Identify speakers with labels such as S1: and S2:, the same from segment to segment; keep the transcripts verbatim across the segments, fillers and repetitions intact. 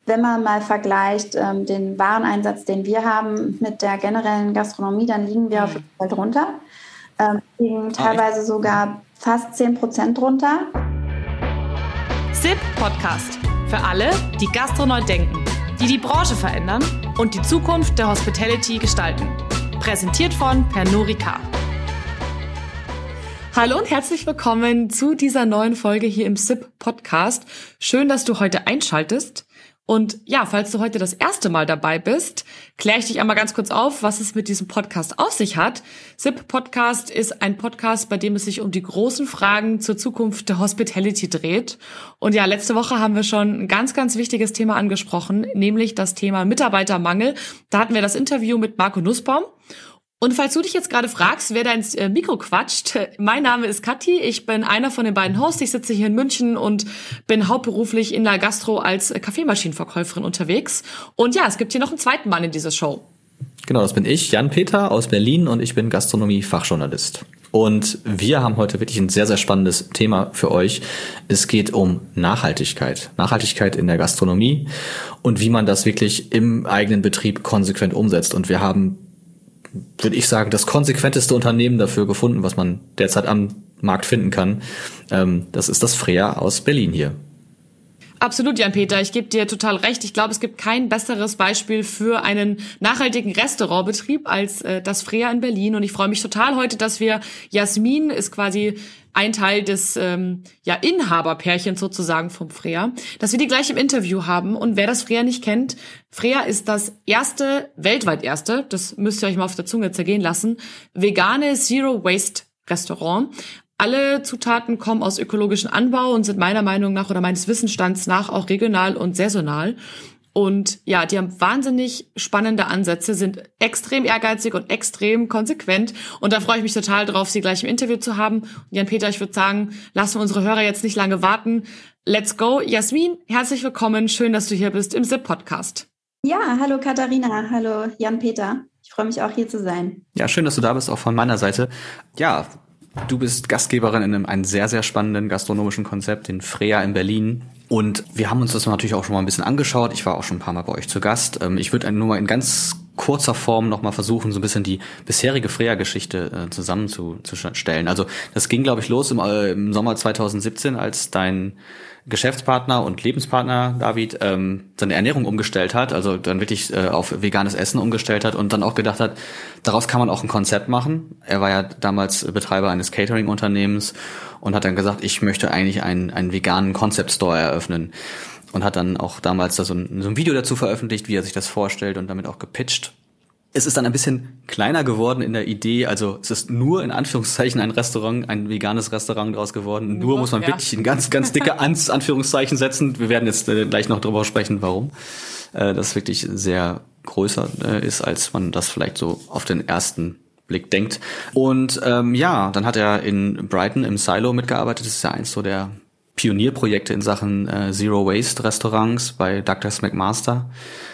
S1: wenn man mal vergleicht ähm, den Wareneinsatz, den wir haben mit der generellen Gastronomie, dann liegen wir auf jeden Fall drunter. Ähm, liegen teilweise sogar fast zehn Prozent drunter.
S2: S I P Podcast. Für alle, die Gastroneu denken, die die Branche verändern und die Zukunft der Hospitality gestalten. Präsentiert von Pernod Ricard. Hallo und herzlich willkommen zu dieser neuen Folge hier im S I P Podcast. Schön, dass du heute einschaltest. Und ja, falls du heute das erste Mal dabei bist, kläre ich dich einmal ganz kurz auf, was es mit diesem Podcast auf sich hat. S I P Podcast ist ein Podcast, bei dem es sich um die großen Fragen zur Zukunft der Hospitality dreht. Und ja, letzte Woche haben wir schon ein ganz, ganz wichtiges Thema angesprochen, nämlich das Thema Mitarbeitermangel. Da hatten wir das Interview mit Marco Nussbaum. Und falls du dich jetzt gerade fragst, wer da ins Mikro quatscht, mein Name ist Kathi, ich bin einer von den beiden Hosts, ich sitze hier in München und bin hauptberuflich in der Gastro als Kaffeemaschinenverkäuferin unterwegs. Und ja, es gibt hier noch einen zweiten Mann in dieser Show.
S3: Genau, das bin ich, Jan-Peter aus Berlin, und ich bin Gastronomie-Fachjournalist. Und wir haben heute wirklich ein sehr, sehr spannendes Thema für euch. Es geht um Nachhaltigkeit. Nachhaltigkeit in der Gastronomie und wie man das wirklich im eigenen Betrieb konsequent umsetzt. Und wir haben, würde ich sagen, das konsequenteste Unternehmen dafür gefunden, was man derzeit am Markt finden kann. Das ist das Freya aus Berlin hier.
S2: Absolut, Jan-Peter, ich gebe dir total recht. Ich glaube, es gibt kein besseres Beispiel für einen nachhaltigen Restaurantbetrieb als äh, das Freya in Berlin. Und ich freue mich total heute, dass wir, Jasmin ist quasi ein Teil des ähm, ja Inhaberpärchens sozusagen vom Freya, dass wir die gleich im Interview haben. Und wer das Freya nicht kennt, Freya ist das erste, weltweit erste, das müsst ihr euch mal auf der Zunge zergehen lassen, vegane Zero-Waste-Restaurant. Alle Zutaten kommen aus ökologischem Anbau und sind meiner Meinung nach oder meines Wissensstands nach auch regional und saisonal. Und ja, die haben wahnsinnig spannende Ansätze, sind extrem ehrgeizig und extrem konsequent. Und da freue ich mich total drauf, sie gleich im Interview zu haben. Und Jan-Peter, ich würde sagen, lassen wir unsere Hörer jetzt nicht lange warten. Let's go. Jasmin, herzlich willkommen. Schön, dass du hier bist im S I P-Podcast.
S1: Ja, hallo Katharina, hallo Jan-Peter. Ich freue mich auch, hier zu sein.
S3: Ja, schön, dass du da bist, auch von meiner Seite. Ja, du bist Gastgeberin in einem, einem sehr, sehr spannenden gastronomischen Konzept, den Freya in Berlin. Und wir haben uns das natürlich auch schon mal ein bisschen angeschaut. Ich war auch schon ein paar Mal bei euch zu Gast. Ich würde nur mal in ganz kurzer Form noch mal versuchen, so ein bisschen die bisherige Freya-Geschichte äh, zusammenzustellen. Also das ging, glaube ich, los im, äh, im Sommer zwanzig siebzehn, als dein Geschäftspartner und Lebenspartner David ähm, seine Ernährung umgestellt hat, also dann wirklich äh, auf veganes Essen umgestellt hat und dann auch gedacht hat, daraus kann man auch ein Konzept machen. Er war ja damals Betreiber eines Catering-Unternehmens und hat dann gesagt, ich möchte eigentlich einen, einen veganen Concept-Store eröffnen. Und hat dann auch damals da so ein, so ein Video dazu veröffentlicht, wie er sich das vorstellt und damit auch gepitcht. Es ist dann ein bisschen kleiner geworden in der Idee, also es ist nur in Anführungszeichen ein Restaurant, ein veganes Restaurant draus geworden. Nur muss man ja wirklich ein ganz, ganz dicke Anführungszeichen setzen. Wir werden jetzt äh, gleich noch drüber sprechen, warum äh, das wirklich sehr größer äh, ist, als man das vielleicht so auf den ersten Blick denkt. Und ähm, ja, dann hat er in Brighton im Silo mitgearbeitet. Das ist ja eins so der Pionierprojekte in Sachen äh, Zero-Waste-Restaurants bei Douglas McMaster.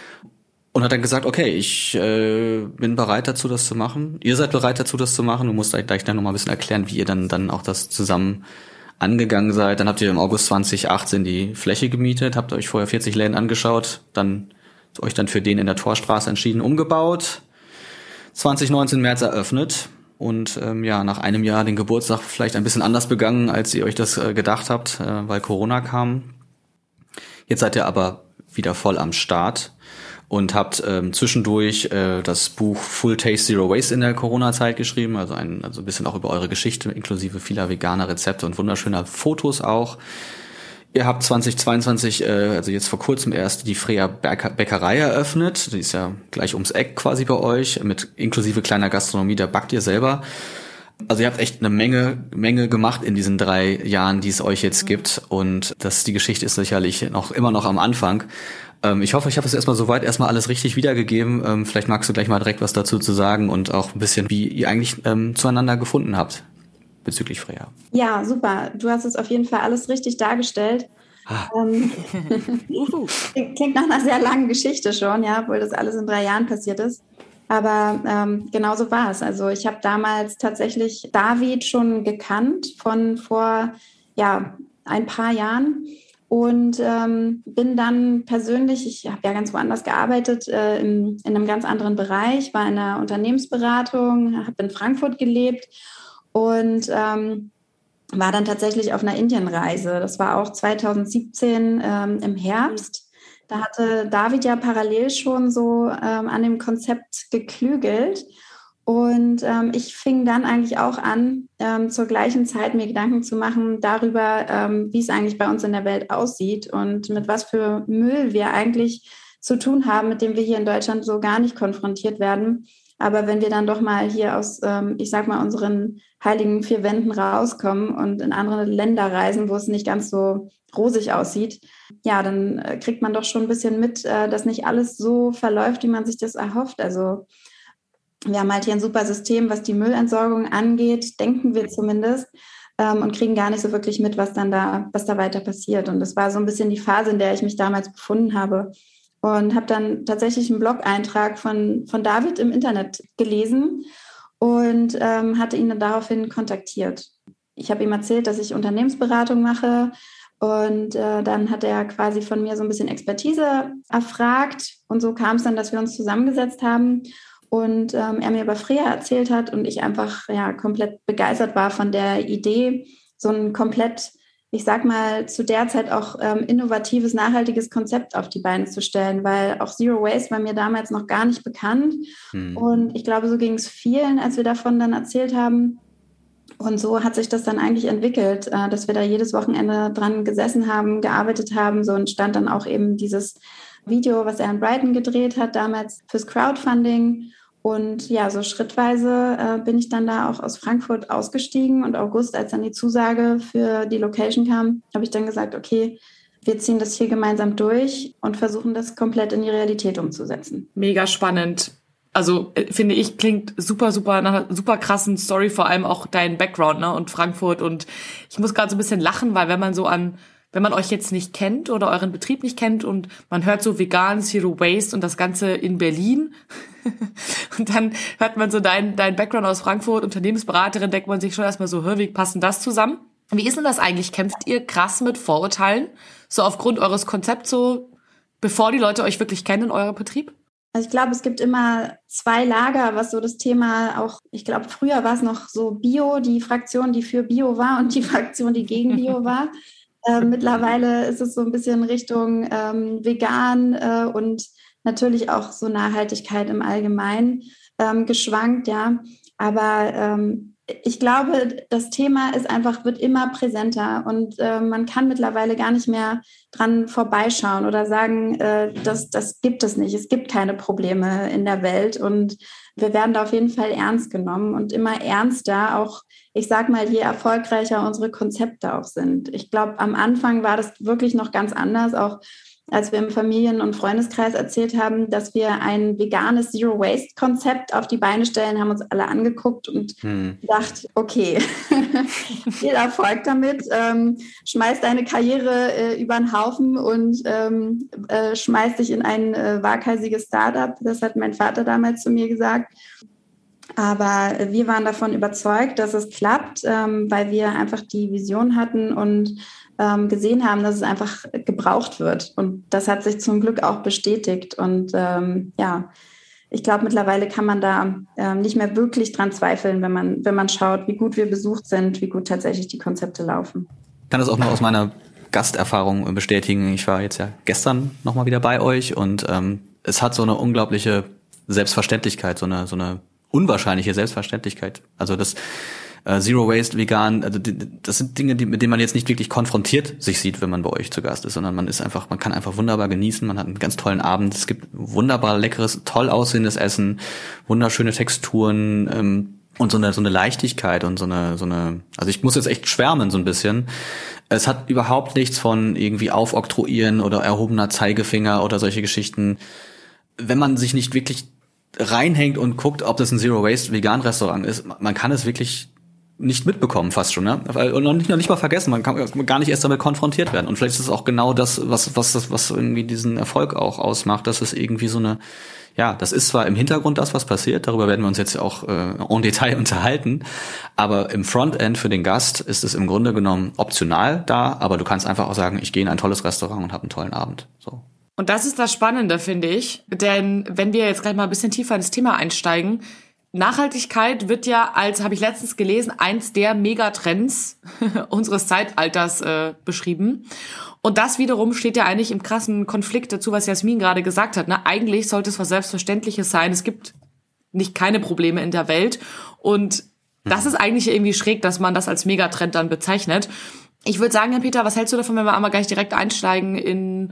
S3: Und hat dann gesagt, okay, ich äh, bin bereit dazu, das zu machen. Ihr seid bereit dazu, das zu machen. Du musst gleich dann noch mal ein bisschen erklären, wie ihr dann dann auch das zusammen angegangen seid. Dann habt ihr im August zwanzig achtzehn die Fläche gemietet, habt euch vorher vierzig Läden angeschaut, dann euch dann für den in der Torstraße entschieden, umgebaut, zwanzig neunzehn März eröffnet und ähm, ja, nach einem Jahr den Geburtstag vielleicht ein bisschen anders begangen, als ihr euch das äh, gedacht habt, äh, weil Corona kam. Jetzt seid ihr aber wieder voll am Start und habt ähm, zwischendurch äh, das Buch Full Taste Zero Waste in der Corona-Zeit geschrieben, also ein also ein bisschen auch über eure Geschichte, inklusive vieler veganer Rezepte und wunderschöner Fotos auch. Ihr habt zwanzig zweiundzwanzig, äh, also jetzt vor kurzem erst, die Freya Bäckerei eröffnet. Die ist ja gleich ums Eck quasi bei euch, mit inklusive kleiner Gastronomie, da backt ihr selber. Also ihr habt echt eine Menge Menge gemacht in diesen drei Jahren, die es euch jetzt gibt. Und das die Geschichte ist sicherlich noch immer noch am Anfang. Ähm, ich hoffe, ich habe es erstmal soweit erstmal alles richtig wiedergegeben. Ähm, vielleicht magst du gleich mal direkt was dazu zu sagen und auch ein bisschen, wie ihr eigentlich ähm, zueinander gefunden habt bezüglich Freya.
S1: Ja, super. Du hast es auf jeden Fall alles richtig dargestellt. Ah. Ähm, klingt nach einer sehr langen Geschichte schon, ja, obwohl das alles in drei Jahren passiert ist. Aber ähm, genau so war es. Also ich habe damals tatsächlich David schon gekannt von vor ja, ein paar Jahren Und ähm, bin dann persönlich, ich habe ja ganz woanders gearbeitet, äh, in, in einem ganz anderen Bereich, war in einer Unternehmensberatung, habe in Frankfurt gelebt und ähm, war dann tatsächlich auf einer Indienreise. Das war auch zweitausendsiebzehn ähm, im Herbst. Da hatte David ja parallel schon so ähm, an dem Konzept geklügelt. Und ähm, ich fing dann eigentlich auch an, ähm, zur gleichen Zeit mir Gedanken zu machen darüber, ähm, wie es eigentlich bei uns in der Welt aussieht und mit was für Müll wir eigentlich zu tun haben, mit dem wir hier in Deutschland so gar nicht konfrontiert werden. Aber wenn wir dann doch mal hier aus, ähm, ich sag mal, unseren heiligen vier Wänden rauskommen und in andere Länder reisen, wo es nicht ganz so rosig aussieht, ja, dann äh, kriegt man doch schon ein bisschen mit, äh, dass nicht alles so verläuft, wie man sich das erhofft. Also wir haben halt hier ein super System, was die Müllentsorgung angeht, denken wir zumindest, ähm, und kriegen gar nicht so wirklich mit, was dann da, was da weiter passiert. Und das war so ein bisschen die Phase, in der ich mich damals befunden habe. Und habe dann tatsächlich einen Blog-Eintrag von, von David im Internet gelesen und ähm, hatte ihn dann daraufhin kontaktiert. Ich habe ihm erzählt, dass ich Unternehmensberatung mache. Und äh, dann hat er quasi von mir so ein bisschen Expertise erfragt. Und so kam es dann, dass wir uns zusammengesetzt haben und ähm, er mir über Freya erzählt hat und ich einfach ja komplett begeistert war von der Idee, so ein komplett, ich sag mal, zu der Zeit auch ähm, innovatives, nachhaltiges Konzept auf die Beine zu stellen, weil auch Zero Waste war mir damals noch gar nicht bekannt. Hm. Und ich glaube, so ging es vielen, als wir davon dann erzählt haben. Und so hat sich das dann eigentlich entwickelt, äh, dass wir da jedes Wochenende dran gesessen haben, gearbeitet haben. So entstand dann auch eben dieses Video, was er in Brighton gedreht hat, damals fürs Crowdfunding. Und ja, so schrittweise äh, bin ich dann da auch aus Frankfurt ausgestiegen. Und August, als dann die Zusage für die Location kam, habe ich dann gesagt, okay, wir ziehen das hier gemeinsam durch und versuchen das komplett in die Realität umzusetzen.
S2: Mega spannend. Also finde ich, klingt super, super nach einer super krassen Story, vor allem auch dein Background, ne, und Frankfurt. Und ich muss gerade so ein bisschen lachen, weil wenn man so an Wenn man euch jetzt nicht kennt oder euren Betrieb nicht kennt und man hört so vegan, Zero Waste und das Ganze in Berlin und dann hört man so dein, dein Background aus Frankfurt, Unternehmensberaterin, denkt man sich schon erstmal so, hör, wie passt denn das zusammen? Wie ist denn das eigentlich? Kämpft ihr krass mit Vorurteilen, so aufgrund eures Konzepts, so bevor die Leute euch wirklich kennen in eurem Betrieb?
S1: Also ich glaube, es gibt immer zwei Lager, was so das Thema auch, ich glaube, früher war es noch so Bio, die Fraktion, die für Bio war und die Fraktion, die gegen Bio war. Äh, mittlerweile ist es so ein bisschen Richtung ähm, vegan äh, und natürlich auch so Nachhaltigkeit im Allgemeinen ähm, geschwankt, ja. Aber ähm, ich glaube, das Thema ist einfach, wird immer präsenter und äh, man kann mittlerweile gar nicht mehr dran vorbeischauen oder sagen, äh, das, das gibt es nicht. Es gibt keine Probleme in der Welt und wir werden da auf jeden Fall ernst genommen und immer ernster, auch, ich sag mal, je erfolgreicher unsere Konzepte auch sind. Ich glaube, am Anfang war das wirklich noch ganz anders, auch als wir im Familien- und Freundeskreis erzählt haben, dass wir ein veganes Zero-Waste-Konzept auf die Beine stellen, haben uns alle angeguckt und hm. gedacht, okay, viel Erfolg damit, ähm, schmeiß deine Karriere äh, über den Haufen und ähm, äh, schmeiß dich in ein äh, waghalsiges Startup. Das hat mein Vater damals zu mir gesagt. Aber wir waren davon überzeugt, dass es klappt, ähm, weil wir einfach die Vision hatten und ähm, gesehen haben, dass es einfach gebraucht wird. Und das hat sich zum Glück auch bestätigt. Und ähm, ja, ich glaube, mittlerweile kann man da ähm, nicht mehr wirklich dran zweifeln, wenn man, wenn man schaut, wie gut wir besucht sind, wie gut tatsächlich die Konzepte laufen.
S3: Ich kann das auch noch aus meiner Gasterfahrung bestätigen. Ich war jetzt ja gestern nochmal wieder bei euch und ähm, es hat so eine unglaubliche Selbstverständlichkeit, so eine, so eine unwahrscheinliche Selbstverständlichkeit. Also das äh, Zero Waste, vegan, also die, das sind Dinge, die, mit denen man jetzt nicht wirklich konfrontiert sich sieht, wenn man bei euch zu Gast ist, sondern man ist einfach, man kann einfach wunderbar genießen, man hat einen ganz tollen Abend, es gibt wunderbar leckeres, toll aussehendes Essen, wunderschöne Texturen ähm, und so eine so eine Leichtigkeit und so eine so eine, also ich muss jetzt echt schwärmen so ein bisschen. Es hat überhaupt nichts von irgendwie aufoktroyieren oder erhobener Zeigefinger oder solche Geschichten. Wenn man sich nicht wirklich reinhängt und guckt, ob das ein Zero-Waste-Vegan-Restaurant ist, man kann es wirklich nicht mitbekommen fast schon, ne? Und noch nicht, noch nicht mal vergessen, man kann gar nicht erst damit konfrontiert werden. Und vielleicht ist es auch genau das, was was das, was irgendwie diesen Erfolg auch ausmacht, dass es irgendwie so eine, ja, das ist zwar im Hintergrund das, was passiert, darüber werden wir uns jetzt auch äh, en Detail unterhalten, aber im Frontend für den Gast ist es im Grunde genommen optional da, aber du kannst einfach auch sagen, ich gehe in ein tolles Restaurant und habe einen tollen Abend. So.
S2: Und das ist das Spannende, finde ich, denn wenn wir jetzt gleich mal ein bisschen tiefer ins Thema einsteigen, Nachhaltigkeit wird ja als, habe ich letztens gelesen, eins der Megatrends unseres Zeitalters äh, beschrieben. Und das wiederum steht ja eigentlich im krassen Konflikt dazu, was Jasmin gerade gesagt hat. Ne? Eigentlich sollte es was Selbstverständliches sein. Es gibt nicht keine Probleme in der Welt. Und das ist eigentlich irgendwie schräg, dass man das als Megatrend dann bezeichnet. Ich würde sagen, Herr Peter, was hältst du davon, wenn wir einmal gleich direkt einsteigen in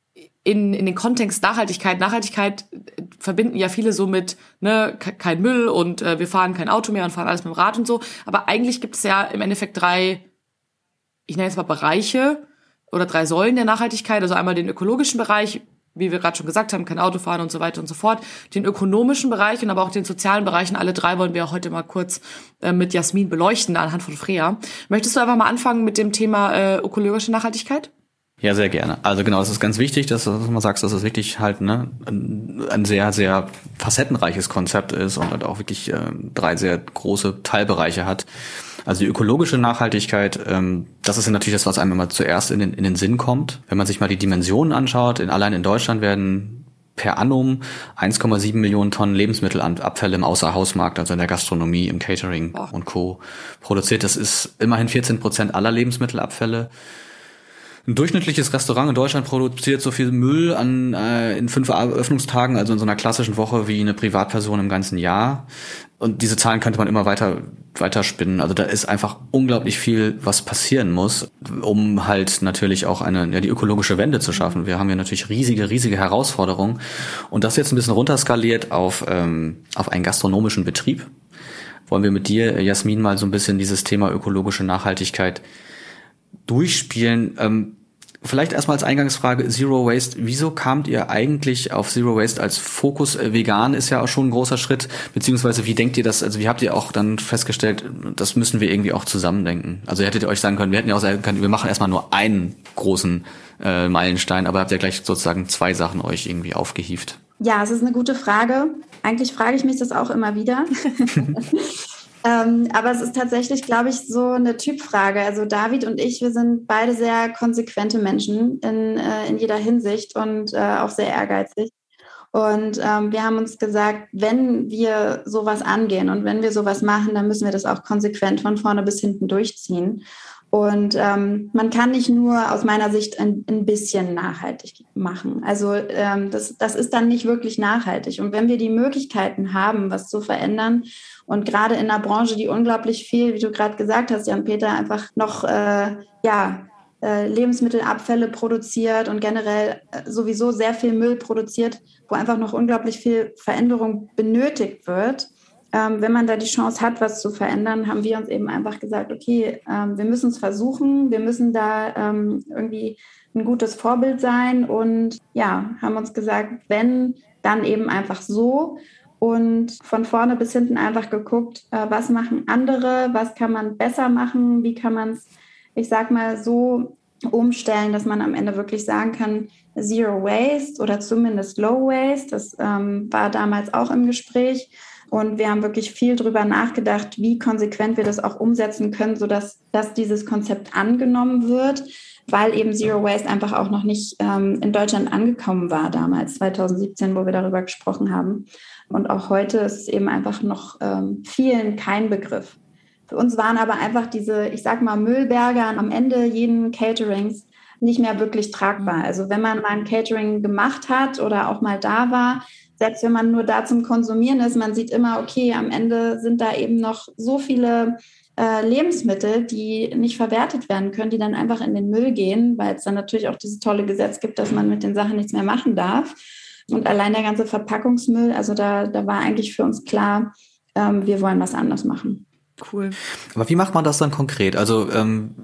S2: in in den Kontext Nachhaltigkeit. Nachhaltigkeit verbinden ja viele so mit, ne, kein Müll und äh, wir fahren kein Auto mehr und fahren alles mit dem Rad und so. Aber eigentlich gibt es ja im Endeffekt drei, ich nenne jetzt mal Bereiche oder drei Säulen der Nachhaltigkeit. Also einmal den ökologischen Bereich, wie wir gerade schon gesagt haben, kein Auto fahren und so weiter und so fort. Den ökonomischen Bereich und aber auch den sozialen Bereich. Und alle drei wollen wir heute mal kurz äh, mit Jasmin beleuchten anhand von Freya. Möchtest du einfach mal anfangen mit dem Thema äh, ökologische Nachhaltigkeit?
S3: Ja, sehr gerne. Also genau, es ist ganz wichtig, dass du mal sagst, dass es wirklich halt ne ein, ein sehr, sehr facettenreiches Konzept ist und halt auch wirklich äh, drei sehr große Teilbereiche hat. Also die ökologische Nachhaltigkeit, ähm, das ist ja natürlich das, was einem immer zuerst in den, in den Sinn kommt. Wenn man sich mal die Dimensionen anschaut, in, allein in Deutschland werden per annum eins Komma sieben Millionen Tonnen Lebensmittelabfälle im Außerhausmarkt, also in der Gastronomie, im Catering oh. und Co. produziert. Das ist immerhin vierzehn Prozent aller Lebensmittelabfälle. Ein durchschnittliches Restaurant in Deutschland produziert so viel Müll an äh, in fünf Eröffnungstagen, also in so einer klassischen Woche wie eine Privatperson im ganzen Jahr. Und diese Zahlen könnte man immer weiter weiter spinnen. Also da ist einfach unglaublich viel, was passieren muss, um halt natürlich auch eine ja die ökologische Wende zu schaffen. Wir haben ja natürlich riesige, riesige Herausforderungen. Und das jetzt ein bisschen runterskaliert auf ähm, auf einen gastronomischen Betrieb. Wollen wir mit dir, Jasmin, mal so ein bisschen dieses Thema ökologische Nachhaltigkeit durchspielen. Ähm, vielleicht erstmal als Eingangsfrage Zero Waste. Wieso kamt ihr eigentlich auf Zero Waste als Fokus? Äh, vegan ist ja auch schon ein großer Schritt. Beziehungsweise wie denkt ihr das? Also wie habt ihr auch dann festgestellt, das müssen wir irgendwie auch zusammendenken? Also hättet ihr euch sagen können, wir hätten ja auch sagen können, wir machen erstmal nur einen großen äh, Meilenstein, aber habt ihr gleich sozusagen zwei Sachen euch irgendwie aufgehievt?
S1: Ja, es ist eine gute Frage. Eigentlich frage ich mich das auch immer wieder. Ähm, aber es ist tatsächlich, glaube ich, so eine Typfrage. Also David und ich, wir sind beide sehr konsequente Menschen in, äh, in jeder Hinsicht und äh, auch sehr ehrgeizig. Und ähm, wir haben uns gesagt, wenn wir sowas angehen und wenn wir sowas machen, dann müssen wir das auch konsequent von vorne bis hinten durchziehen. Und ähm, man kann nicht nur aus meiner Sicht ein, ein bisschen nachhaltig machen. Also ähm, das, das ist dann nicht wirklich nachhaltig. Und wenn wir die Möglichkeiten haben, was zu verändern, und gerade in einer Branche, die unglaublich viel, wie du gerade gesagt hast, Jan-Peter, einfach noch äh, ja, äh, Lebensmittelabfälle produziert und generell äh, sowieso sehr viel Müll produziert, wo einfach noch unglaublich viel Veränderung benötigt wird. Ähm, wenn man da die Chance hat, was zu verändern, haben wir uns eben einfach gesagt, okay, ähm, wir müssen es versuchen, wir müssen da ähm, irgendwie ein gutes Vorbild sein und ja, haben uns gesagt, wenn, dann eben einfach so. Und von vorne bis hinten einfach geguckt, äh, was machen andere, was kann man besser machen, wie kann man es, ich sag mal, so umstellen, dass man am Ende wirklich sagen kann, Zero Waste oder zumindest Low Waste. Das ähm, war damals auch im Gespräch. Und wir haben wirklich viel drüber nachgedacht, wie konsequent wir das auch umsetzen können, sodass dass dieses Konzept angenommen wird, weil eben Zero Waste einfach auch noch nicht ähm, in Deutschland angekommen war damals, zwanzig siebzehn, wo wir darüber gesprochen haben. Und auch heute ist es eben einfach noch ähm, vielen kein Begriff. Für uns waren aber einfach diese, ich sag mal, Müllberge am Ende jeden Caterings nicht mehr wirklich tragbar. Also wenn man mal ein Catering gemacht hat oder auch mal da war, selbst wenn man nur da zum Konsumieren ist, man sieht immer, okay, am Ende sind da eben noch so viele äh, Lebensmittel, die nicht verwertet werden können, die dann einfach in den Müll gehen, weil es dann natürlich auch dieses tolle Gesetz gibt, dass man mit den Sachen nichts mehr machen darf. Und allein der ganze Verpackungsmüll, also da, da war eigentlich für uns klar, ähm, wir wollen was anderes machen.
S2: Cool.
S3: Aber wie macht man das dann konkret? Also ähm,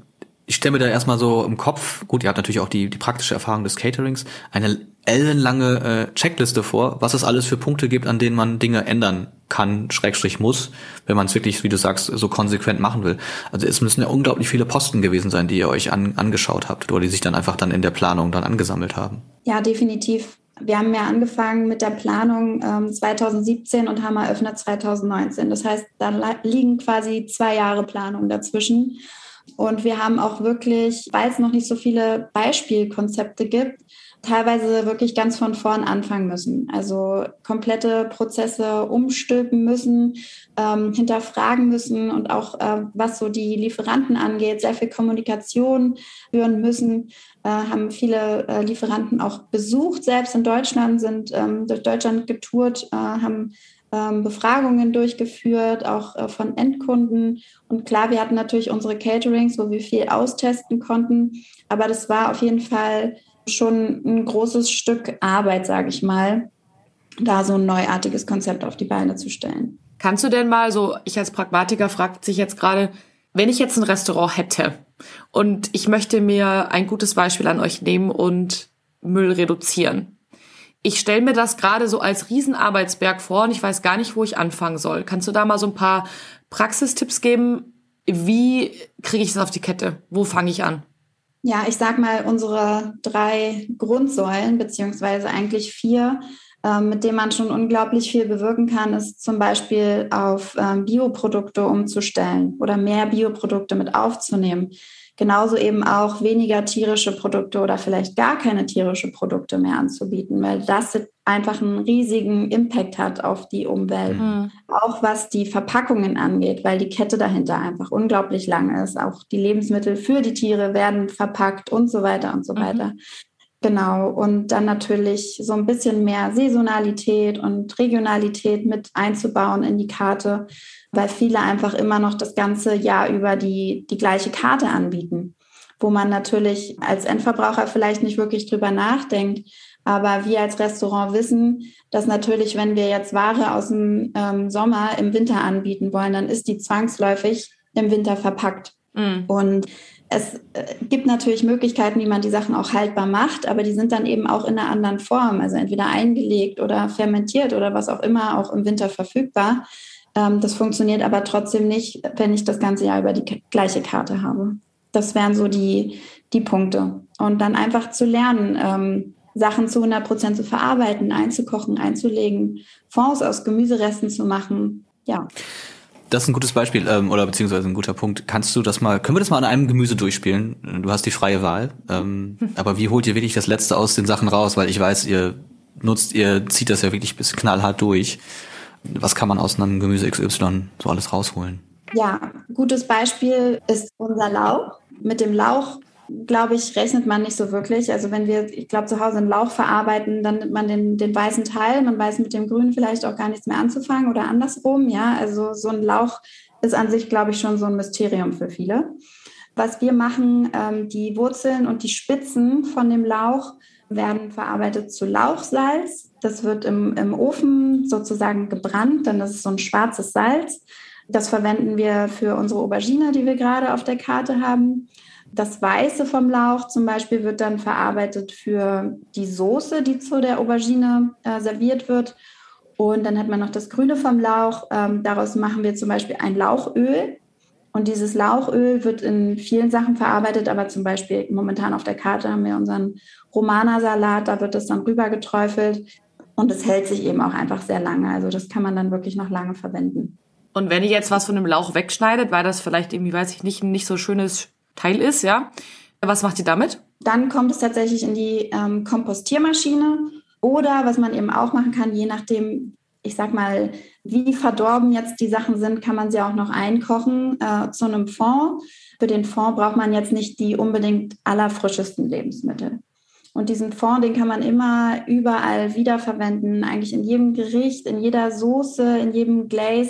S3: Ich stelle mir da erstmal so im Kopf, gut, ihr habt natürlich auch die, die praktische Erfahrung des Caterings, eine ellenlange äh, Checkliste vor, was es alles für Punkte gibt, an denen man Dinge ändern kann, Schrägstrich muss, wenn man es wirklich, wie du sagst, so konsequent machen will. Also es müssen ja unglaublich viele Posten gewesen sein, die ihr euch an, angeschaut habt oder die sich dann einfach dann in der Planung dann angesammelt haben.
S1: Ja, definitiv. Wir haben ja angefangen mit der Planung ähm, zwanzig siebzehn und haben eröffnet zwanzig neunzehn. Das heißt, da liegen quasi zwei Jahre Planung dazwischen. Und wir haben auch wirklich, weil es noch nicht so viele Beispielkonzepte gibt, teilweise wirklich ganz von vorn anfangen müssen. Also komplette Prozesse umstülpen müssen, ähm, hinterfragen müssen und auch, äh, was so die Lieferanten angeht, sehr viel Kommunikation führen müssen. Äh, haben viele äh, Lieferanten auch besucht, selbst in Deutschland, sind ähm, durch Deutschland getourt, äh, haben ähm, Befragungen durchgeführt, auch äh, von Endkunden. Und klar, wir hatten natürlich unsere Caterings, wo wir viel austesten konnten, aber das war auf jeden Fall schon ein großes Stück Arbeit, sage ich mal, da so ein neuartiges Konzept auf die Beine zu stellen.
S2: Kannst du denn mal so, ich als Pragmatiker fragt sich jetzt gerade, wenn ich jetzt ein Restaurant hätte und ich möchte mir ein gutes Beispiel an euch nehmen und Müll reduzieren. Ich stelle mir das gerade so als Riesenarbeitsberg vor und ich weiß gar nicht, wo ich anfangen soll. Kannst du da mal so ein paar Praxistipps geben? Wie kriege ich das auf die Kette? Wo fange ich an?
S1: Ja, ich sag mal, unsere drei Grundsäulen, beziehungsweise eigentlich vier, äh, mit denen man schon unglaublich viel bewirken kann, ist zum Beispiel auf ähm, Bioprodukte umzustellen oder mehr Bioprodukte mit aufzunehmen. Genauso eben auch weniger tierische Produkte oder vielleicht gar keine tierische Produkte mehr anzubieten, weil das einfach einen riesigen Impact hat auf die Umwelt. Mhm. Auch was die Verpackungen angeht, weil die Kette dahinter einfach unglaublich lang ist. Auch die Lebensmittel für die Tiere werden verpackt und so weiter und so mhm. weiter. Genau. Und dann natürlich so ein bisschen mehr Saisonalität und Regionalität mit einzubauen in die Karte, weil viele einfach immer noch das ganze Jahr über die, die gleiche Karte anbieten, wo man natürlich als Endverbraucher vielleicht nicht wirklich drüber nachdenkt. Aber wir als Restaurant wissen, dass natürlich, wenn wir jetzt Ware aus dem ähm, Sommer im Winter anbieten wollen, dann ist die zwangsläufig im Winter verpackt. Mhm. Und es äh, gibt natürlich Möglichkeiten, wie man die Sachen auch haltbar macht, aber die sind dann eben auch in einer anderen Form, also entweder eingelegt oder fermentiert oder was auch immer, auch im Winter verfügbar. Ähm, das funktioniert aber trotzdem nicht, wenn ich das ganze Jahr über die k- gleiche Karte habe. Das wären so die, die Punkte. Und dann einfach zu lernen, ähm, Sachen zu hundert Prozent zu verarbeiten, einzukochen, einzulegen, Fonds aus Gemüseresten zu machen, ja.
S3: Das ist ein gutes Beispiel, ähm, oder beziehungsweise ein guter Punkt. Kannst du das mal, können wir das mal an einem Gemüse durchspielen? Du hast die freie Wahl. Ähm, hm. Aber wie holt ihr wirklich das Letzte aus den Sachen raus? Weil ich weiß, ihr nutzt, ihr zieht das ja wirklich bis knallhart durch. Was kann man aus einem Gemüse X Y so alles rausholen?
S1: Ja, gutes Beispiel ist unser Lauch. Mit dem Lauch, glaube ich, rechnet man nicht so wirklich. Also wenn wir, ich glaube, zu Hause einen Lauch verarbeiten, dann nimmt man den, den weißen Teil. Man weiß mit dem Grünen vielleicht auch gar nichts mehr anzufangen oder andersrum. Ja, also so ein Lauch ist an sich, glaube ich, schon so ein Mysterium für viele. Was wir machen, ähm, die Wurzeln und die Spitzen von dem Lauch werden verarbeitet zu Lauchsalz. Das wird im, im Ofen sozusagen gebrannt, dann ist es so ein schwarzes Salz. Das verwenden wir für unsere Aubergine, die wir gerade auf der Karte haben. Das Weiße vom Lauch zum Beispiel wird dann verarbeitet für die Soße, die zu der Aubergine äh, serviert wird. Und dann hat man noch das Grüne vom Lauch. Ähm, daraus machen wir zum Beispiel ein Lauchöl. Und dieses Lauchöl wird in vielen Sachen verarbeitet, aber zum Beispiel momentan auf der Karte haben wir unseren Romana-Salat, da wird das dann rüber geträufelt. Und es hält sich eben auch einfach sehr lange. Also das kann man dann wirklich noch lange verwenden.
S2: Und wenn ihr jetzt was von dem Lauch wegschneidet, weil das vielleicht irgendwie, weiß ich nicht, ein nicht so schönes Teil ist, ja, was macht ihr damit?
S1: Dann kommt es tatsächlich in die ähm, Kompostiermaschine oder was man eben auch machen kann, je nachdem, ich sag mal, wie verdorben jetzt die Sachen sind, kann man sie auch noch einkochen äh, zu einem Fond. Für den Fond braucht man jetzt nicht die unbedingt allerfrischesten Lebensmittel. Und diesen Fond, den kann man immer überall wiederverwenden, eigentlich in jedem Gericht, in jeder Soße, in jedem Glaze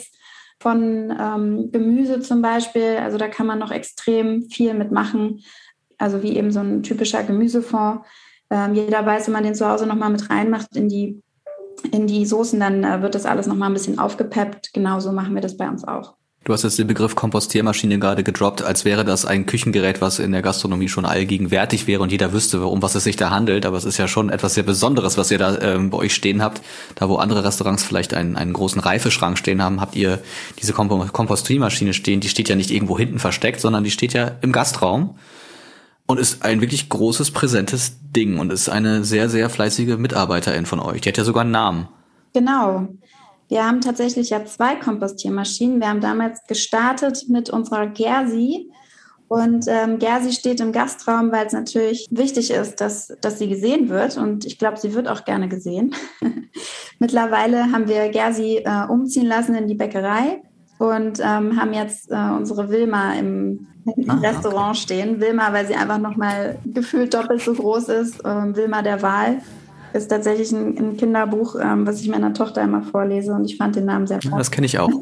S1: von ähm, Gemüse zum Beispiel. Also da kann man noch extrem viel mitmachen. Also wie eben so ein typischer Gemüsefond. Ähm, jeder weiß, wenn man den zu Hause nochmal mit reinmacht in die, in die Soßen, dann äh, wird das alles nochmal ein bisschen aufgepeppt. Genauso machen wir das bei uns auch.
S3: Du hast jetzt den Begriff Kompostiermaschine gerade gedroppt, als wäre das ein Küchengerät, was in der Gastronomie schon allgegenwärtig wäre und jeder wüsste, um was es sich da handelt. Aber es ist ja schon etwas sehr Besonderes, was ihr da ähm, bei euch stehen habt. Da, wo andere Restaurants vielleicht einen, einen großen Reifeschrank stehen haben, habt ihr diese Komp- Kompostiermaschine stehen. Die steht ja nicht irgendwo hinten versteckt, sondern die steht ja im Gastraum und ist ein wirklich großes, präsentes Ding und ist eine sehr, sehr fleißige Mitarbeiterin von euch. Die hat ja sogar einen Namen.
S1: Genau. Wir haben tatsächlich ja zwei Kompostiermaschinen. Wir haben damals gestartet mit unserer Gersi. Und ähm, Gersi steht im Gastraum, weil es natürlich wichtig ist, dass, dass sie gesehen wird. Und ich glaube, sie wird auch gerne gesehen. Mittlerweile haben wir Gersi äh, umziehen lassen in die Bäckerei und ähm, haben jetzt äh, unsere Wilma im, im ah, Restaurant okay. stehen. Wilma, weil sie einfach nochmal gefühlt doppelt so groß ist. Ähm, Wilma der Wahl. Ist tatsächlich ein, ein Kinderbuch, ähm, was ich meiner Tochter immer vorlese und ich fand den Namen sehr passend.
S3: Ja, das kenne ich auch.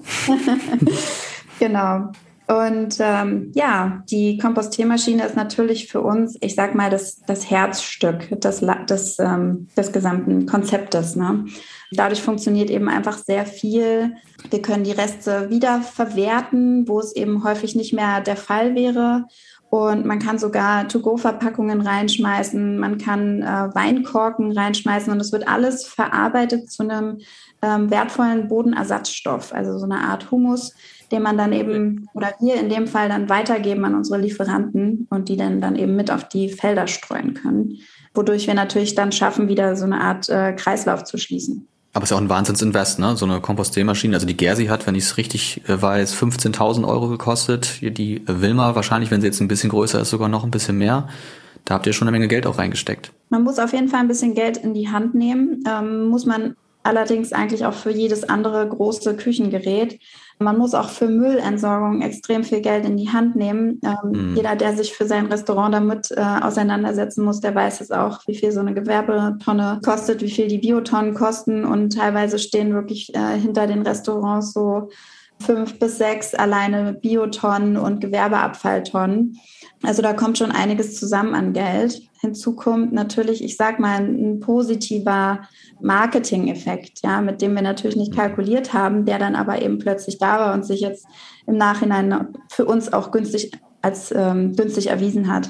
S1: Genau. Und ähm, ja, die Kompostiermaschine ist natürlich für uns, ich sag mal, das, das Herzstück des, des, ähm, des gesamten Konzeptes. Ne? Dadurch funktioniert eben einfach sehr viel. Wir können die Reste wiederverwerten, wo es eben häufig nicht mehr der Fall wäre. Und man kann sogar To-Go-Verpackungen reinschmeißen, man kann äh, Weinkorken reinschmeißen und es wird alles verarbeitet zu einem ähm, wertvollen Bodenersatzstoff, also so eine Art Humus, den man dann eben, oder wir in dem Fall dann weitergeben an unsere Lieferanten und die dann, dann eben mit auf die Felder streuen können, wodurch wir natürlich dann schaffen, wieder so eine Art äh, Kreislauf zu schließen.
S3: Aber es ist ja auch ein Wahnsinnsinvest, ne? So eine Kompostiermaschine. Also die Gersi hat, wenn ich es richtig äh, weiß, fünfzehntausend Euro gekostet. Die Wilma wahrscheinlich, wenn sie jetzt ein bisschen größer ist, sogar noch ein bisschen mehr. Da habt ihr schon eine Menge Geld auch reingesteckt.
S1: Man muss auf jeden Fall ein bisschen Geld in die Hand nehmen. Ähm, muss man allerdings eigentlich auch für jedes andere große Küchengerät. Man muss auch für Müllentsorgung extrem viel Geld in die Hand nehmen. Ähm, mm. Jeder, der sich für sein Restaurant damit äh, auseinandersetzen muss, der weiß es auch, wie viel so eine Gewerbetonne kostet, wie viel die Biotonnen kosten. Und teilweise stehen wirklich äh, hinter den Restaurants so fünf bis sechs alleine Biotonnen und Gewerbeabfalltonnen. Also da kommt schon einiges zusammen an Geld. Hinzu kommt natürlich, ich sag mal, ein positiver Marketing-Effekt, ja, mit dem wir natürlich nicht kalkuliert haben, der dann aber eben plötzlich da war und sich jetzt im Nachhinein für uns auch günstig als ähm, günstig erwiesen hat.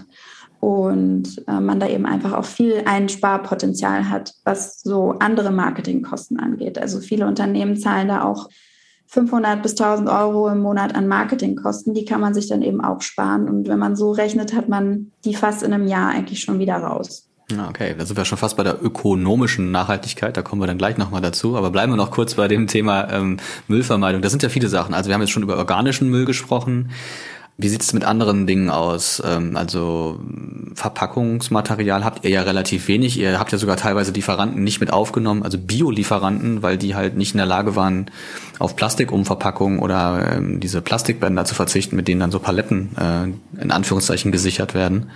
S1: Und äh, man da eben einfach auch viel Einsparpotenzial hat, was so andere Marketingkosten angeht. Also viele Unternehmen zahlen da auch fünfhundert bis tausend Euro im Monat an Marketingkosten, die kann man sich dann eben auch sparen. Und wenn man so rechnet, hat man die fast in einem Jahr eigentlich schon wieder raus.
S3: Okay, da sind wir schon fast bei der ökonomischen Nachhaltigkeit, da kommen wir dann gleich nochmal dazu. Aber bleiben wir noch kurz bei dem Thema ähm, Müllvermeidung. Das sind ja viele Sachen. Also wir haben jetzt schon über organischen Müll gesprochen. Wie sieht es mit anderen Dingen aus? Ähm, also Verpackungsmaterial habt ihr ja relativ wenig. Ihr habt ja sogar teilweise Lieferanten nicht mit aufgenommen, also Bio-Lieferanten, weil die halt nicht in der Lage waren, auf Plastikumverpackungen oder ähm, diese Plastikbänder zu verzichten, mit denen dann so Paletten äh, in Anführungszeichen gesichert werden.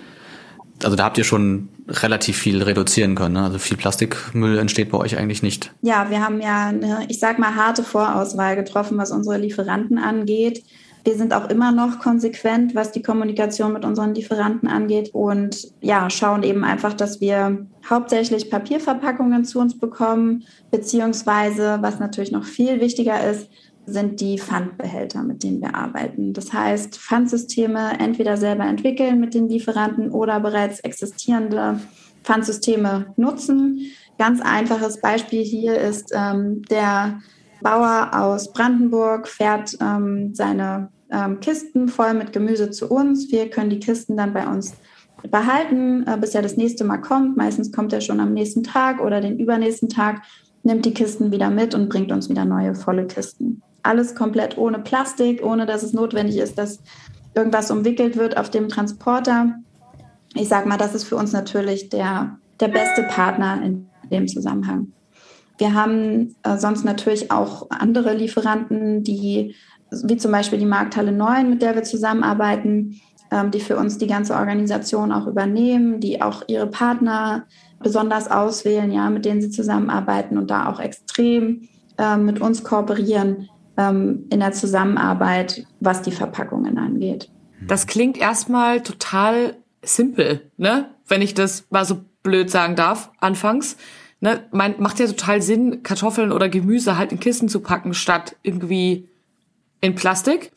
S3: Also da habt ihr schon relativ viel reduzieren können, ne? Also viel Plastikmüll entsteht bei euch eigentlich nicht.
S1: Ja, wir haben ja eine, ich sag mal, harte Vorauswahl getroffen, was unsere Lieferanten angeht. Wir sind auch immer noch konsequent, was die Kommunikation mit unseren Lieferanten angeht und ja, schauen eben einfach, dass wir hauptsächlich Papierverpackungen zu uns bekommen, beziehungsweise, was natürlich noch viel wichtiger ist, sind die Pfandbehälter, mit denen wir arbeiten. Das heißt, Pfandsysteme entweder selber entwickeln mit den Lieferanten oder bereits existierende Pfandsysteme nutzen. Ganz einfaches Beispiel hier ist ähm, der Bauer aus Brandenburg fährt ähm, seine ähm, Kisten voll mit Gemüse zu uns. Wir können die Kisten dann bei uns behalten, äh, bis er das nächste Mal kommt. Meistens kommt er schon am nächsten Tag oder den übernächsten Tag, nimmt die Kisten wieder mit und bringt uns wieder neue volle Kisten. Alles komplett ohne Plastik, ohne dass es notwendig ist, dass irgendwas umwickelt wird auf dem Transporter. Ich sage mal, das ist für uns natürlich der, der beste Partner in dem Zusammenhang. Wir haben äh, sonst natürlich auch andere Lieferanten, die, wie zum Beispiel die Markthalle neun, mit der wir zusammenarbeiten, ähm, die für uns die ganze Organisation auch übernehmen, die auch ihre Partner besonders auswählen, ja, mit denen sie zusammenarbeiten und da auch extrem äh, mit uns kooperieren ähm, in der Zusammenarbeit, was die Verpackungen angeht.
S2: Das klingt erstmal total simpel, ne? Wenn ich das mal so blöd sagen darf, anfangs. Ne, mein, macht ja total Sinn, Kartoffeln oder Gemüse halt in Kisten zu packen, statt irgendwie in Plastik.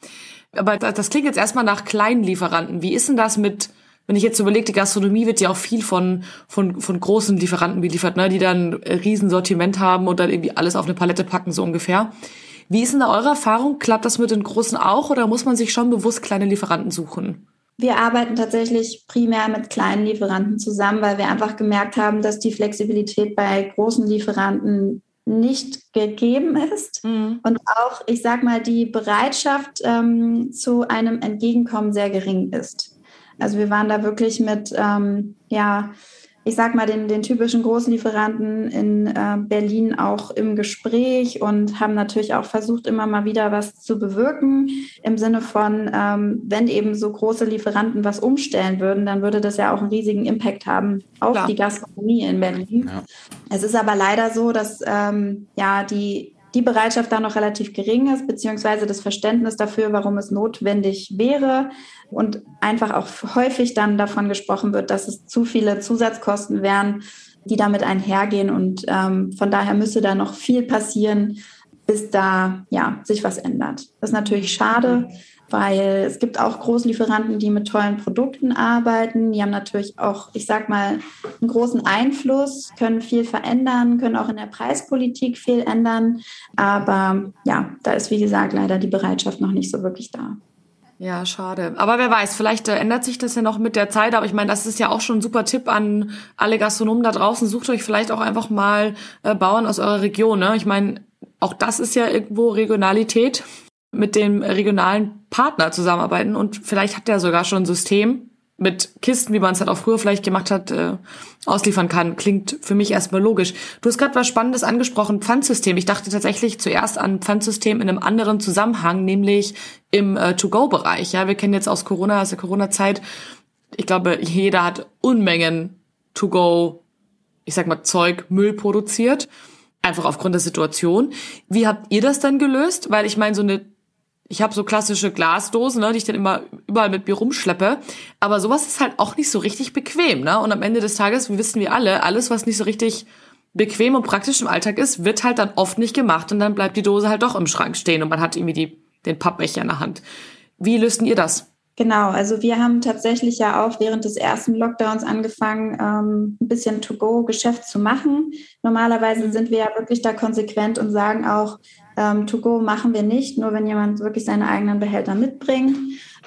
S2: Aber das klingt jetzt erstmal nach kleinen Lieferanten. Wie ist denn das mit, wenn ich jetzt überlege, die Gastronomie wird ja auch viel von von von großen Lieferanten beliefert, ne, die dann ein Riesensortiment haben und dann irgendwie alles auf eine Palette packen, so ungefähr. Wie ist denn da eure Erfahrung? Klappt das mit den Großen auch oder muss man sich schon bewusst kleine Lieferanten suchen?
S1: Wir arbeiten tatsächlich primär mit kleinen Lieferanten zusammen, weil wir einfach gemerkt haben, dass die Flexibilität bei großen Lieferanten nicht gegeben ist. Mhm. Und auch, ich sag mal, die Bereitschaft ähm, zu einem Entgegenkommen sehr gering ist. Also wir waren da wirklich mit, ähm, ja, ich sag mal, den, den typischen Großlieferanten in äh, Berlin auch im Gespräch und haben natürlich auch versucht, immer mal wieder was zu bewirken. Im Sinne von, ähm, wenn eben so große Lieferanten was umstellen würden, dann würde das ja auch einen riesigen Impact haben auf Klar. die Gastronomie in Berlin. Ja. Es ist aber leider so, dass ähm, ja die die Bereitschaft da noch relativ gering ist, beziehungsweise das Verständnis dafür, warum es notwendig wäre und einfach auch häufig dann davon gesprochen wird, dass es zu viele Zusatzkosten wären, die damit einhergehen und ähm, von daher müsste da noch viel passieren, bis da ja sich was ändert. Das ist natürlich schade, weil es gibt auch Großlieferanten, die mit tollen Produkten arbeiten. Die haben natürlich auch, ich sag mal, einen großen Einfluss, können viel verändern, können auch in der Preispolitik viel ändern. Aber ja, da ist, wie gesagt, leider die Bereitschaft noch nicht so wirklich da.
S2: Ja, schade. Aber wer weiß, vielleicht äh, ändert sich das ja noch mit der Zeit. Aber ich meine, das ist ja auch schon ein super Tipp an alle Gastronomen da draußen. Sucht euch vielleicht auch einfach mal äh, Bauern aus eurer Region. Ne? Ich meine, auch das ist ja irgendwo Regionalität, mit dem regionalen Partner zusammenarbeiten und vielleicht hat der sogar schon ein System mit Kisten, wie man es halt auch früher vielleicht gemacht hat, äh, ausliefern kann. Klingt für mich erstmal logisch. Du hast gerade was Spannendes angesprochen, Pfandsystem. Ich dachte tatsächlich zuerst an Pfandsystem in einem anderen Zusammenhang, nämlich im äh, To-Go-Bereich. Ja, wir kennen jetzt aus Corona, aus der Corona-Zeit, ich glaube, jeder hat Unmengen To-Go, ich sag mal Zeug, Müll produziert, einfach aufgrund der Situation. Wie habt ihr das dann gelöst? Weil ich meine, so eine Ich habe so klassische Glasdosen, ne, die ich dann immer überall mit mir rumschleppe. Aber sowas ist halt auch nicht so richtig bequem, ne? Und am Ende des Tages, wie wissen wir alle, alles, was nicht so richtig bequem und praktisch im Alltag ist, wird halt dann oft nicht gemacht. Und dann bleibt die Dose halt doch im Schrank stehen und man hat irgendwie die, den Pappbecher in der Hand. Wie lösten ihr das?
S1: Genau, also wir haben tatsächlich ja auch während des ersten Lockdowns angefangen, ähm, ein bisschen To-Go-Geschäft zu machen. Normalerweise sind wir ja wirklich da konsequent und sagen auch, ähm, To-Go machen wir nicht, nur wenn jemand wirklich seine eigenen Behälter mitbringt.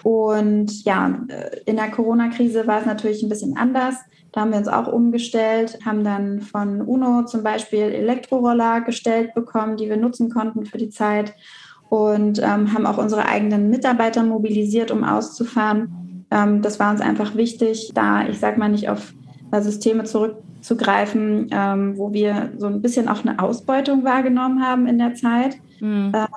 S1: Und ja, in der Corona-Krise war es natürlich ein bisschen anders. Da haben wir uns auch umgestellt, haben dann von UNO zum Beispiel Elektroroller gestellt bekommen, die wir nutzen konnten für die Zeit. Und ähm, haben auch unsere eigenen Mitarbeiter mobilisiert, um auszufahren. Ähm, das war uns einfach wichtig, da, ich sag mal, nicht auf äh, Systeme zurückzugreifen, ähm, wo wir so ein bisschen auch eine Ausbeutung wahrgenommen haben in der Zeit, mhm. ähm,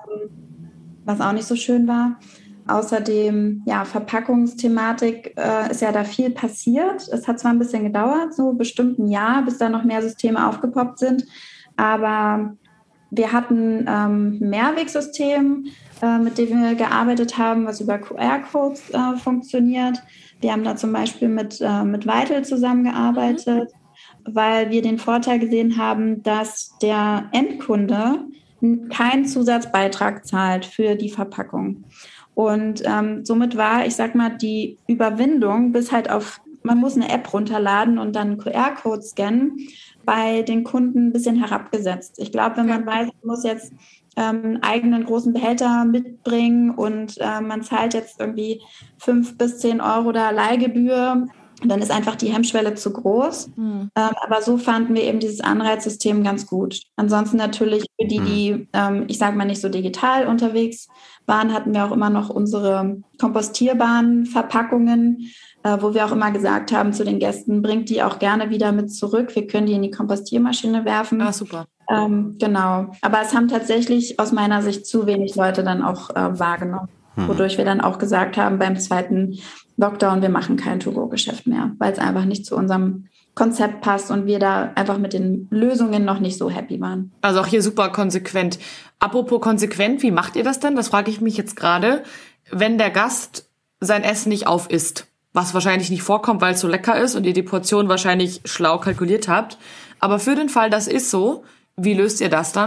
S1: was auch nicht so schön war. Außerdem, ja, Verpackungsthematik äh, ist ja da viel passiert. Es hat zwar ein bisschen gedauert, so bestimmt ein Jahr, bis da noch mehr Systeme aufgepoppt sind, aber wir hatten ähm, ein Mehrwegsystem, äh, mit dem wir gearbeitet haben, was über Q R-Codes äh, funktioniert. Wir haben da zum Beispiel mit, äh, mit Vital zusammengearbeitet, mhm. weil wir den Vorteil gesehen haben, dass der Endkunde keinen Zusatzbeitrag zahlt für die Verpackung. Und ähm, somit war, ich sag mal, die Überwindung bis halt auf, man muss eine App runterladen und dann einen Q R-Code scannen, bei den Kunden ein bisschen herabgesetzt. Ich glaube, wenn man weiß, man muss jetzt ähm, einen eigenen großen Behälter mitbringen und äh, man zahlt jetzt irgendwie fünf bis zehn Euro da Leihgebühr, dann ist einfach die Hemmschwelle zu groß. Mhm. Ähm, aber so fanden wir eben dieses Anreizsystem ganz gut. Ansonsten natürlich für die, die, ähm, ich sage mal, nicht so digital unterwegs waren, hatten wir auch immer noch unsere kompostierbaren Verpackungen, äh, wo wir auch immer gesagt haben zu den Gästen, bringt die auch gerne wieder mit zurück. Wir können die in die Kompostiermaschine werfen.
S2: Ah, super.
S1: Ähm, genau. Aber es haben tatsächlich aus meiner Sicht zu wenig Leute dann auch äh, wahrgenommen, hm. wodurch wir dann auch gesagt haben beim zweiten Lockdown, wir machen kein To-Go-Geschäft mehr, weil es einfach nicht zu unserem Konzept passt und wir da einfach mit den Lösungen noch nicht so happy waren.
S2: Also auch hier super konsequent. Apropos konsequent, wie macht ihr das denn? Das frage ich mich jetzt gerade. Wenn der Gast sein Essen nicht aufisst, was wahrscheinlich nicht vorkommt, weil es so lecker ist und ihr die Portion wahrscheinlich schlau kalkuliert habt. Aber für den Fall, das ist so, wie löst ihr das dann?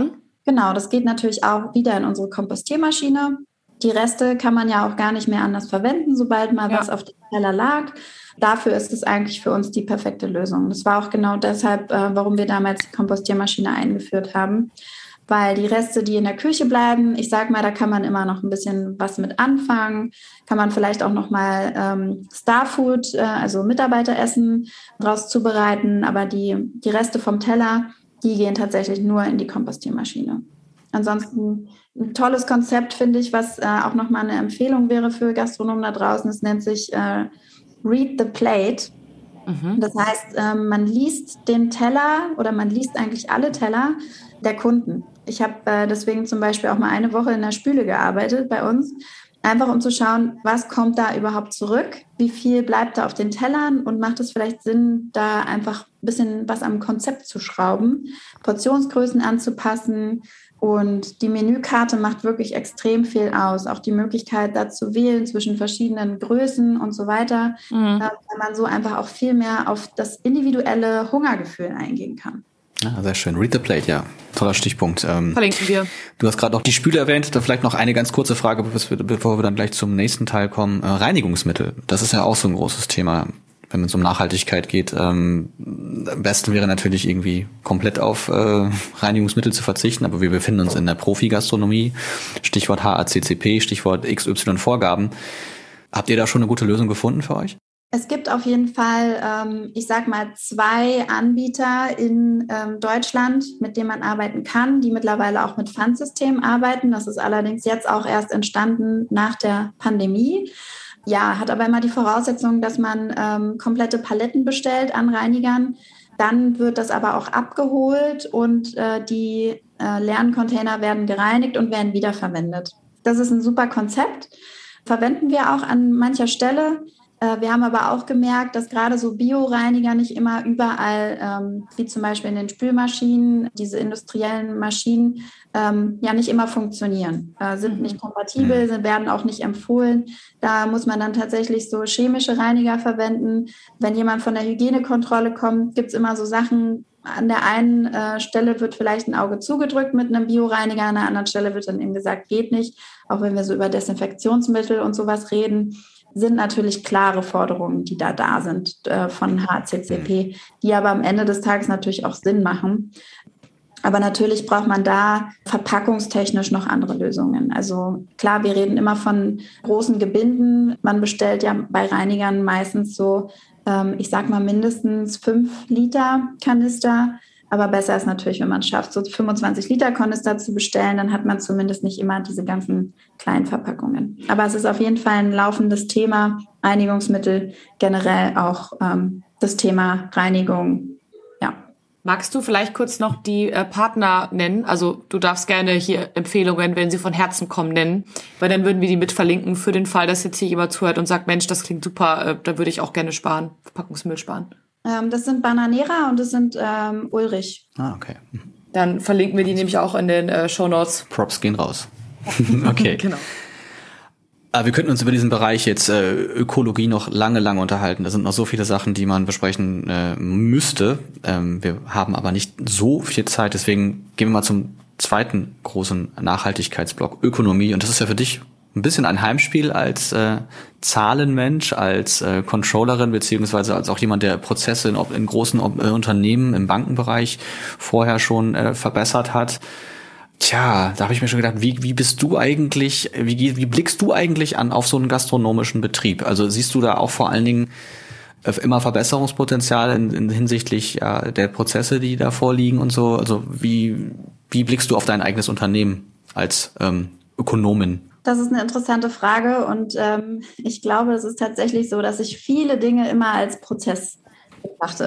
S1: Genau, das geht natürlich auch wieder in unsere Kompostiermaschine. Die Reste kann man ja auch gar nicht mehr anders verwenden, sobald mal ja. was auf dem Teller lag. Dafür ist es eigentlich für uns die perfekte Lösung. Das war auch genau deshalb, äh, warum wir damals die Kompostiermaschine eingeführt haben. Weil die Reste, die in der Küche bleiben, ich sag mal, da kann man immer noch ein bisschen was mit anfangen. Kann man vielleicht auch noch mal ähm, Starfood, äh, also Mitarbeiteressen draus zubereiten. Aber die, die Reste vom Teller, die gehen tatsächlich nur in die Kompostiermaschine. Ansonsten ein tolles Konzept, finde ich, was äh, auch nochmal eine Empfehlung wäre für Gastronomen da draußen. Es nennt sich äh, Read the Plate. Mhm. Das heißt, äh, man liest den Teller oder man liest eigentlich alle Teller der Kunden. Ich habe äh, deswegen zum Beispiel auch mal eine Woche in der Spüle gearbeitet bei uns, einfach um zu schauen, was kommt da überhaupt zurück, wie viel bleibt da auf den Tellern und macht es vielleicht Sinn, da einfach ein bisschen was am Konzept zu schrauben, Portionsgrößen anzupassen. Und die Menükarte macht wirklich extrem viel aus. Auch die Möglichkeit, da zu wählen zwischen verschiedenen Größen und so weiter, mhm. weil man so einfach auch viel mehr auf das individuelle Hungergefühl eingehen kann.
S3: Ja, sehr schön. Read the Plate, ja. Toller Stichpunkt. Ähm,
S2: Verlinken wir.
S3: Du hast gerade noch die Spüle erwähnt. Da vielleicht noch eine ganz kurze Frage, bevor wir dann gleich zum nächsten Teil kommen. Äh, Reinigungsmittel, das ist ja auch so ein großes Thema, wenn es um Nachhaltigkeit geht. Ähm, am besten wäre natürlich irgendwie komplett auf äh, Reinigungsmittel zu verzichten, aber wir befinden uns in der Profi-Gastronomie. Stichwort H A C C P, Stichwort X Y-Vorgaben. Habt ihr da schon eine gute Lösung gefunden für euch?
S1: Es gibt auf jeden Fall, ähm, ich sag mal, zwei Anbieter in ähm, Deutschland, mit denen man arbeiten kann, die mittlerweile auch mit Pfandsystemen arbeiten. Das ist allerdings jetzt auch erst entstanden nach der Pandemie. Ja, hat aber immer die Voraussetzung, dass man ähm, komplette Paletten bestellt an Reinigern. Dann wird das aber auch abgeholt und äh, die äh, leeren Container werden gereinigt und werden wiederverwendet. Das ist ein super Konzept. Verwenden wir auch an mancher Stelle. Wir haben aber auch gemerkt, dass gerade so Bioreiniger nicht immer überall, ähm, wie zum Beispiel in den Spülmaschinen, diese industriellen Maschinen, ähm, ja nicht immer funktionieren, äh, sind nicht kompatibel, sind, werden auch nicht empfohlen. Da muss man dann tatsächlich so chemische Reiniger verwenden. Wenn jemand von der Hygienekontrolle kommt, gibt es immer so Sachen, an der einen äh, Stelle wird vielleicht ein Auge zugedrückt mit einem Bioreiniger, an der anderen Stelle wird dann eben gesagt, geht nicht. Auch wenn wir so über Desinfektionsmittel und sowas reden, sind natürlich klare Forderungen, die da da sind äh, von H A C C P, die aber am Ende des Tages natürlich auch Sinn machen. Aber natürlich braucht man da verpackungstechnisch noch andere Lösungen. Also klar, wir reden immer von großen Gebinden. Man bestellt ja bei Reinigern meistens so, ähm, ich sag mal mindestens fünf Liter Kanister. Aber besser ist natürlich, wenn man es schafft, so fünfundzwanzig Liter Kanister zu bestellen, dann hat man zumindest nicht immer diese ganzen kleinen Verpackungen. Aber es ist auf jeden Fall ein laufendes Thema, Reinigungsmittel, generell auch ähm, das Thema Reinigung. Ja.
S2: Magst du vielleicht kurz noch die äh, Partner nennen? Also du darfst gerne hier Empfehlungen, wenn sie von Herzen kommen, nennen, weil dann würden wir die mit verlinken für den Fall, dass jetzt hier jemand zuhört und sagt, Mensch, das klingt super, äh, da würde ich auch gerne sparen, Verpackungsmüll sparen.
S1: Das sind Bananera und das sind ähm, Ulrich.
S3: Ah, okay.
S2: Dann verlinken wir die nämlich auch in den äh, Shownotes.
S3: Props gehen raus. Okay.
S2: Genau.
S3: Aber wir könnten uns über diesen Bereich jetzt äh, Ökologie noch lange, lange unterhalten. Da sind noch so viele Sachen, die man besprechen äh, müsste. Ähm, wir haben aber nicht so viel Zeit. Deswegen gehen wir mal zum zweiten großen Nachhaltigkeitsblock, Ökonomie. Und das ist ja für dich ein bisschen ein Heimspiel als äh, Zahlenmensch, als äh, Controllerin, beziehungsweise als auch jemand, der Prozesse in, in großen äh, Unternehmen im Bankenbereich vorher schon äh, verbessert hat. Tja, da habe ich mir schon gedacht, wie, wie bist du eigentlich, wie, wie blickst du eigentlich an auf so einen gastronomischen Betrieb? Also siehst du da auch vor allen Dingen äh, immer Verbesserungspotenzial in, in hinsichtlich ja, der Prozesse, die da vorliegen und so? Also wie, wie blickst du auf dein eigenes Unternehmen als ähm, Ökonomin?
S1: Das ist eine interessante Frage und ähm, ich glaube, es ist tatsächlich so, dass ich viele Dinge immer als Prozess betrachte.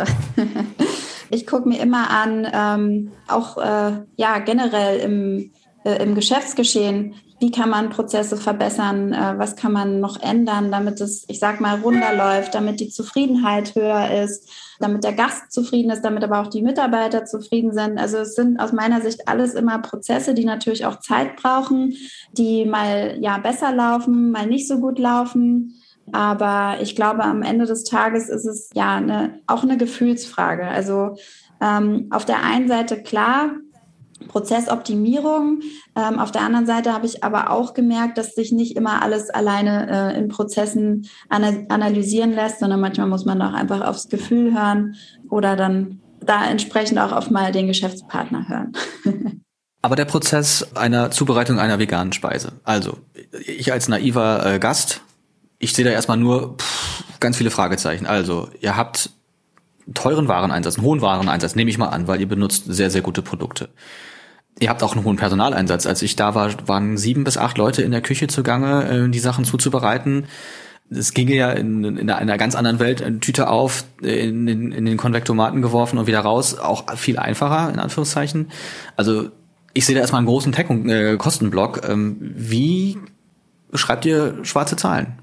S1: Ich gucke mir immer an, ähm, auch äh, ja generell im, äh, im Geschäftsgeschehen, wie kann man Prozesse verbessern, äh, was kann man noch ändern, damit es, ich sag mal, runder läuft, damit die Zufriedenheit höher ist, damit der Gast zufrieden ist, damit aber auch die Mitarbeiter zufrieden sind. Also es sind aus meiner Sicht alles immer Prozesse, die natürlich auch Zeit brauchen, die mal ja besser laufen, mal nicht so gut laufen. Aber ich glaube, am Ende des Tages ist es ja eine, auch eine Gefühlsfrage. Also ähm, auf der einen Seite klar, Prozessoptimierung. Ähm, auf der anderen Seite habe ich aber auch gemerkt, dass sich nicht immer alles alleine äh, in Prozessen ana- analysieren lässt, sondern manchmal muss man auch einfach aufs Gefühl hören oder dann da entsprechend auch auf mal den Geschäftspartner hören.
S3: Aber der Prozess einer Zubereitung einer veganen Speise. Also, ich als naiver äh, Gast, ich sehe da erstmal nur pff, ganz viele Fragezeichen. Also, ihr habt teuren Wareneinsatz, einen hohen Wareneinsatz, nehme ich mal an, weil ihr benutzt sehr, sehr gute Produkte. Ihr habt auch einen hohen Personaleinsatz. Als ich da war, waren sieben bis acht Leute in der Küche zugange, die Sachen zuzubereiten. Es ginge ja in, in einer ganz anderen Welt, eine Tüte auf, in den, in den Konvektomaten geworfen und wieder raus. Auch viel einfacher, in Anführungszeichen. Also ich sehe da erstmal einen großen Tech- und äh, Kostenblock. Ähm, wie schreibt ihr schwarze Zahlen?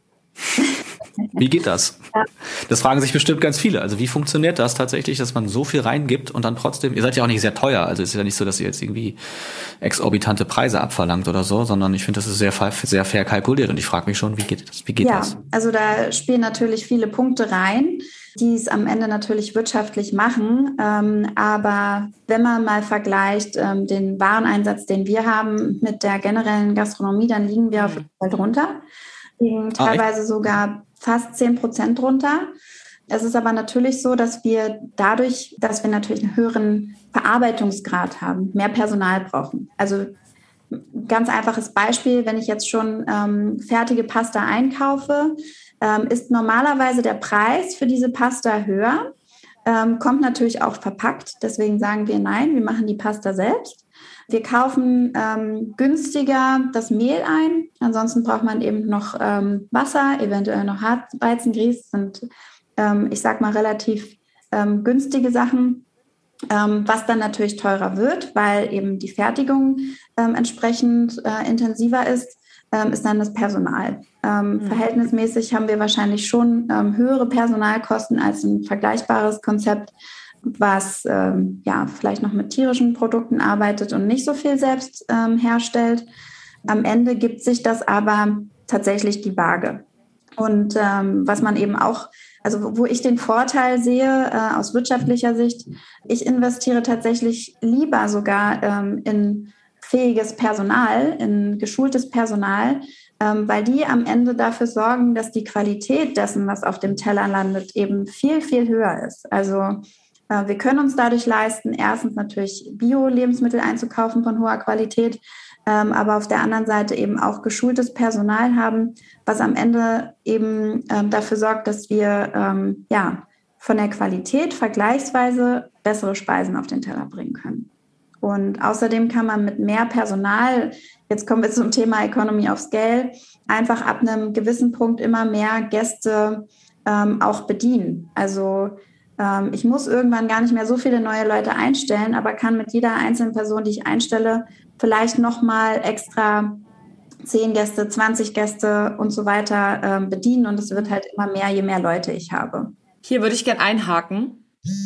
S3: Wie geht das? Ja. Das fragen sich bestimmt ganz viele. Also wie funktioniert das tatsächlich, dass man so viel reingibt und dann trotzdem, ihr seid ja auch nicht sehr teuer, also es ist ja nicht so, dass ihr jetzt irgendwie exorbitante Preise abverlangt oder so, sondern ich finde, das ist sehr, sehr fair kalkuliert und ich frage mich schon, wie geht das? Wie geht
S1: ja,
S3: das?
S1: Also da spielen natürlich viele Punkte rein, die es am Ende natürlich wirtschaftlich machen. Ähm, aber wenn man mal vergleicht ähm, den Wareneinsatz, den wir haben mit der generellen Gastronomie, dann liegen wir mhm. auf jeden Fall drunter. Liegen teilweise ah, sogar fast zehn Prozent drunter. Es ist aber natürlich so, dass wir dadurch, dass wir natürlich einen höheren Verarbeitungsgrad haben, mehr Personal brauchen. Also ganz einfaches Beispiel, wenn ich jetzt schon ähm, fertige Pasta einkaufe, ähm, ist normalerweise der Preis für diese Pasta höher, ähm, kommt natürlich auch verpackt. Deswegen sagen wir nein, wir machen die Pasta selbst. Wir kaufen ähm, günstiger das Mehl ein. Ansonsten braucht man eben noch ähm, Wasser, eventuell noch Hartweizengrieß. Das sind, ähm, ich sag mal, relativ ähm, günstige Sachen, ähm, was dann natürlich teurer wird, weil eben die Fertigung ähm, entsprechend äh, intensiver ist, ähm, ist dann das Personal. Ähm, mhm. Verhältnismäßig haben wir wahrscheinlich schon ähm, höhere Personalkosten als ein vergleichbares Konzept, was ähm, ja vielleicht noch mit tierischen Produkten arbeitet und nicht so viel selbst ähm, herstellt. Am Ende gibt sich das aber tatsächlich die Waage. Und ähm, was man eben auch, also wo ich den Vorteil sehe äh, aus wirtschaftlicher Sicht, ich investiere tatsächlich lieber sogar ähm, in fähiges Personal, in geschultes Personal, ähm, weil die am Ende dafür sorgen, dass die Qualität dessen, was auf dem Teller landet, eben viel, viel höher ist. Also wir können uns dadurch leisten, erstens natürlich Bio-Lebensmittel einzukaufen von hoher Qualität, ähm, aber auf der anderen Seite eben auch geschultes Personal haben, was am Ende eben ähm, dafür sorgt, dass wir ähm, ja, von der Qualität vergleichsweise bessere Speisen auf den Teller bringen können. Und außerdem kann man mit mehr Personal, jetzt kommen wir zum Thema Economy of Scale, einfach ab einem gewissen Punkt immer mehr Gäste ähm, auch bedienen. Also ich muss irgendwann gar nicht mehr so viele neue Leute einstellen, aber kann mit jeder einzelnen Person, die ich einstelle, vielleicht nochmal extra zehn Gäste, zwanzig Gäste und so weiter ähm, bedienen. Und es wird halt immer mehr, je mehr Leute ich habe.
S2: Hier würde ich gern einhaken.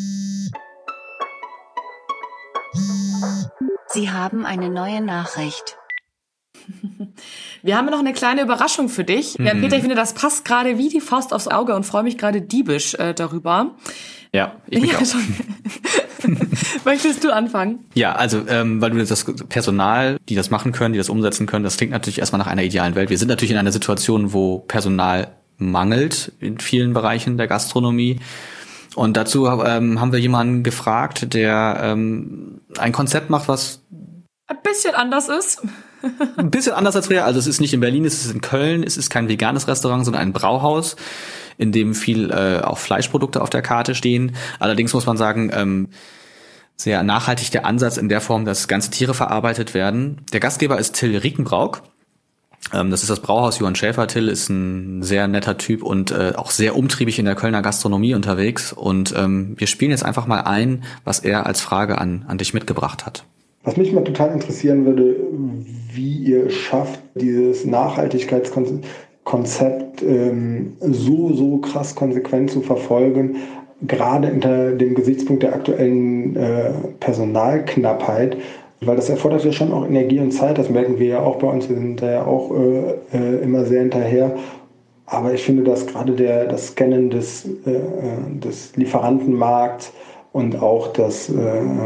S4: Sie haben eine neue Nachricht.
S2: Wir haben noch eine kleine Überraschung für dich. Mhm. Ja, Peter, ich finde, das passt gerade wie die Faust aufs Auge und freue mich gerade diebisch äh, darüber.
S3: Ja, ich mich
S2: ja,
S3: auch.
S2: Schon. Möchtest du anfangen?
S3: Ja, also ähm, weil du das Personal, die das machen können, die das umsetzen können, das klingt natürlich erstmal nach einer idealen Welt. Wir sind natürlich in einer Situation, wo Personal mangelt in vielen Bereichen der Gastronomie. Und dazu ähm, haben wir jemanden gefragt, der ähm, ein Konzept macht, was
S2: ein bisschen anders ist.
S3: Ein bisschen anders als früher. Also es ist nicht in Berlin, es ist in Köln. Es ist kein veganes Restaurant, sondern ein Brauhaus, in dem viel äh, auch Fleischprodukte auf der Karte stehen. Allerdings muss man sagen, ähm, sehr nachhaltig der Ansatz in der Form, dass ganze Tiere verarbeitet werden. Der Gastgeber ist Till Riekenbrauch. Ähm, das ist das Brauhaus Johann Schäfer. Till ist ein sehr netter Typ und äh, auch sehr umtriebig in der Kölner Gastronomie unterwegs. Und ähm, wir spielen jetzt einfach mal ein, was er als Frage an, an dich mitgebracht hat.
S5: Was mich mal total interessieren würde, wie ihr schafft, dieses Nachhaltigkeitskonzept ähm, so, so krass konsequent zu verfolgen, gerade unter dem Gesichtspunkt der aktuellen äh, Personalknappheit, weil das erfordert ja schon auch Energie und Zeit, das merken wir ja auch bei uns, wir sind da ja auch äh, äh, immer sehr hinterher. Aber ich finde, dass gerade der, das Scannen des, äh, des Lieferantenmarkts und auch das, äh,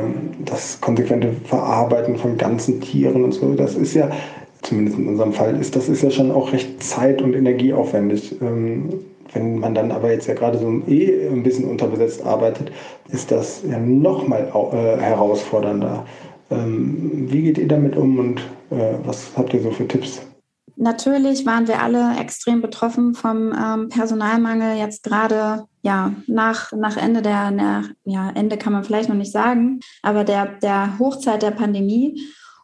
S5: das konsequente Verarbeiten von ganzen Tieren und so, das ist ja, zumindest in unserem Fall, ist das ist ja schon auch recht zeit- und energieaufwendig. Ähm, wenn man dann aber jetzt ja gerade so eh ein bisschen unterbesetzt arbeitet, ist das ja nochmal äh, herausfordernder. Ähm, wie geht ihr damit um und äh, was habt ihr so für Tipps?
S1: Natürlich waren wir alle extrem betroffen vom ähm, Personalmangel jetzt gerade ja nach, nach Ende der, der, ja Ende kann man vielleicht noch nicht sagen, aber der, der Hochzeit der Pandemie.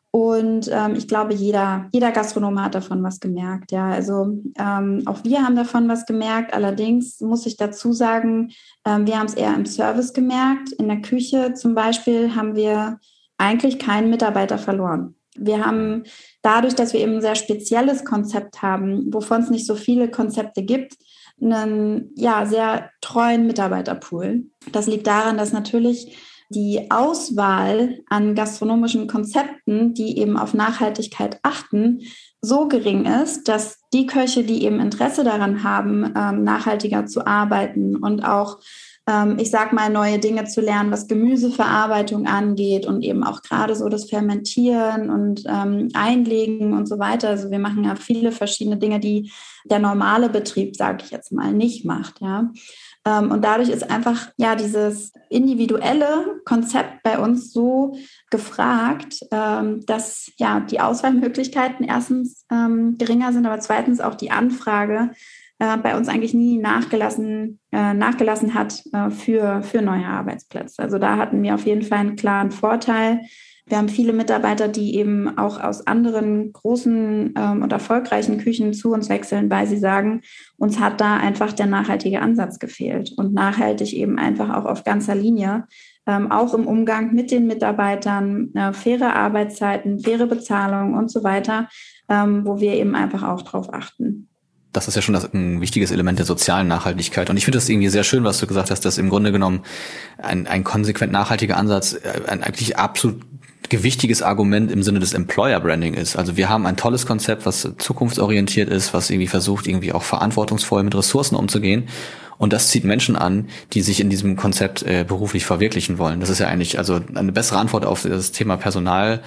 S1: Und ähm, ich glaube, jeder, jeder Gastronom hat davon was gemerkt. Ja, also ähm, auch wir haben davon was gemerkt. Allerdings muss ich dazu sagen, ähm, wir haben es eher im Service gemerkt. In der Küche zum Beispiel haben wir eigentlich keinen Mitarbeiter verloren. Wir haben dadurch, dass wir eben ein sehr spezielles Konzept haben, wovon es nicht so viele Konzepte gibt, einen ja, sehr treuen Mitarbeiterpool. Das liegt daran, dass natürlich die Auswahl an gastronomischen Konzepten, die eben auf Nachhaltigkeit achten, so gering ist, dass die Köche, die eben Interesse daran haben, ähm, nachhaltiger zu arbeiten und auch ich sag mal, neue Dinge zu lernen, was Gemüseverarbeitung angeht und eben auch gerade so das Fermentieren und ähm, Einlegen und so weiter. Also wir machen ja viele verschiedene Dinge, die der normale Betrieb, sage ich jetzt mal, nicht macht. Ja. Ähm, und dadurch ist einfach ja dieses individuelle Konzept bei uns so gefragt, ähm, dass ja die Auswahlmöglichkeiten erstens ähm, geringer sind, aber zweitens auch die Anfrage bei uns eigentlich nie nachgelassen, äh, nachgelassen hat äh, für, für neue Arbeitsplätze. Also da hatten wir auf jeden Fall einen klaren Vorteil. Wir haben viele Mitarbeiter, die eben auch aus anderen großen ähm, und erfolgreichen Küchen zu uns wechseln, weil sie sagen, uns hat da einfach der nachhaltige Ansatz gefehlt und nachhaltig eben einfach auch auf ganzer Linie, ähm, auch im Umgang mit den Mitarbeitern, äh, faire Arbeitszeiten, faire Bezahlung und so weiter, ähm, wo wir eben einfach auch drauf achten.
S3: Das ist ja schon das, ein wichtiges Element der sozialen Nachhaltigkeit. Und ich finde das irgendwie sehr schön, was du gesagt hast, dass im Grunde genommen ein, ein konsequent nachhaltiger Ansatz ein eigentlich absolut gewichtiges Argument im Sinne des Employer Branding ist. Also wir haben ein tolles Konzept, was zukunftsorientiert ist, was irgendwie versucht, irgendwie auch verantwortungsvoll mit Ressourcen umzugehen. Und das zieht Menschen an, die sich in diesem Konzept äh, beruflich verwirklichen wollen. Das ist ja eigentlich also eine bessere Antwort auf das Thema Personalmangel,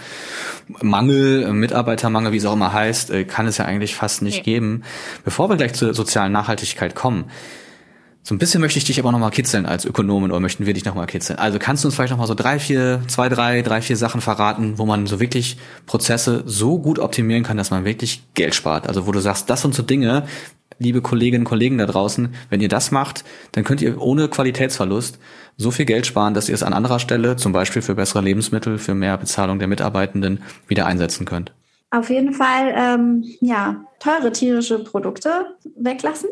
S3: Mitarbeitermangel, wie es auch immer heißt, äh, kann es ja eigentlich fast nicht okay. geben. Bevor wir gleich zur sozialen Nachhaltigkeit kommen, so ein bisschen möchte ich dich aber noch mal kitzeln als Ökonomin oder möchten wir dich noch mal kitzeln. Also kannst du uns vielleicht noch mal so drei, vier, zwei, drei, drei, vier Sachen verraten, wo man so wirklich Prozesse so gut optimieren kann, dass man wirklich Geld spart. Also wo du sagst, das sind so Dinge, liebe Kolleginnen und Kollegen da draußen, wenn ihr das macht, dann könnt ihr ohne Qualitätsverlust so viel Geld sparen, dass ihr es an anderer Stelle, zum Beispiel für bessere Lebensmittel, für mehr Bezahlung der Mitarbeitenden, wieder einsetzen könnt.
S1: Auf jeden Fall, ähm, ja, teure tierische Produkte weglassen.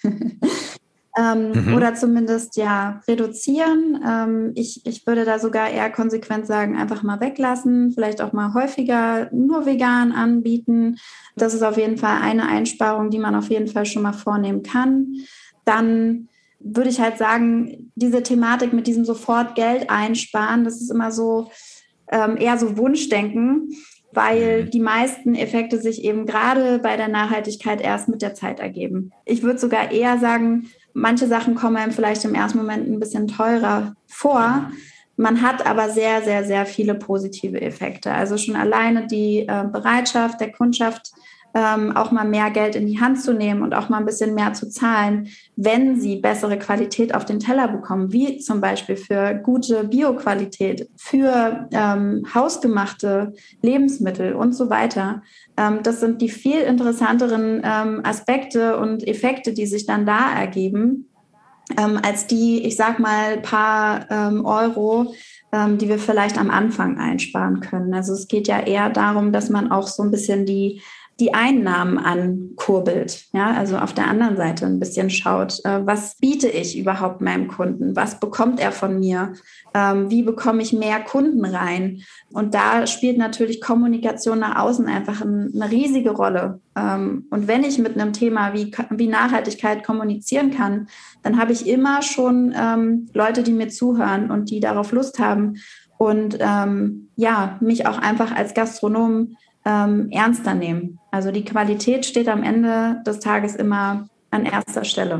S1: Ähm, mhm. Oder zumindest ja reduzieren. Ähm, ich, ich würde da sogar eher konsequent sagen, einfach mal weglassen, vielleicht auch mal häufiger nur vegan anbieten. Das ist auf jeden Fall eine Einsparung, die man auf jeden Fall schon mal vornehmen kann. Dann würde ich halt sagen, diese Thematik mit diesem sofort Geld einsparen, das ist immer so ähm, eher so Wunschdenken, weil die meisten Effekte sich eben gerade bei der Nachhaltigkeit erst mit der Zeit ergeben. Ich würde sogar eher sagen, manche Sachen kommen einem vielleicht im ersten Moment ein bisschen teurer vor. Man hat aber sehr, sehr, sehr viele positive Effekte. Also schon alleine die äh, Bereitschaft der Kundschaft, ähm, auch mal mehr Geld in die Hand zu nehmen und auch mal ein bisschen mehr zu zahlen, wenn sie bessere Qualität auf den Teller bekommen, wie zum Beispiel für gute Bioqualität, für ähm, hausgemachte Lebensmittel und so weiter. Ähm, das sind die viel interessanteren ähm, Aspekte und Effekte, die sich dann da ergeben, ähm, als die, ich sag mal, paar ähm, Euro, ähm, die wir vielleicht am Anfang einsparen können. Also es geht ja eher darum, dass man auch so ein bisschen die die Einnahmen ankurbelt, ja, also auf der anderen Seite ein bisschen schaut, äh, was biete ich überhaupt meinem Kunden, was bekommt er von mir, ähm, wie bekomme ich mehr Kunden rein, und da spielt natürlich Kommunikation nach außen einfach ein, eine riesige Rolle, ähm, und wenn ich mit einem Thema wie, wie Nachhaltigkeit kommunizieren kann, dann habe ich immer schon ähm, Leute, die mir zuhören und die darauf Lust haben und ähm, ja, mich auch einfach als Gastronom Ähm, ernster nehmen. Also die Qualität steht am Ende des Tages immer an erster Stelle.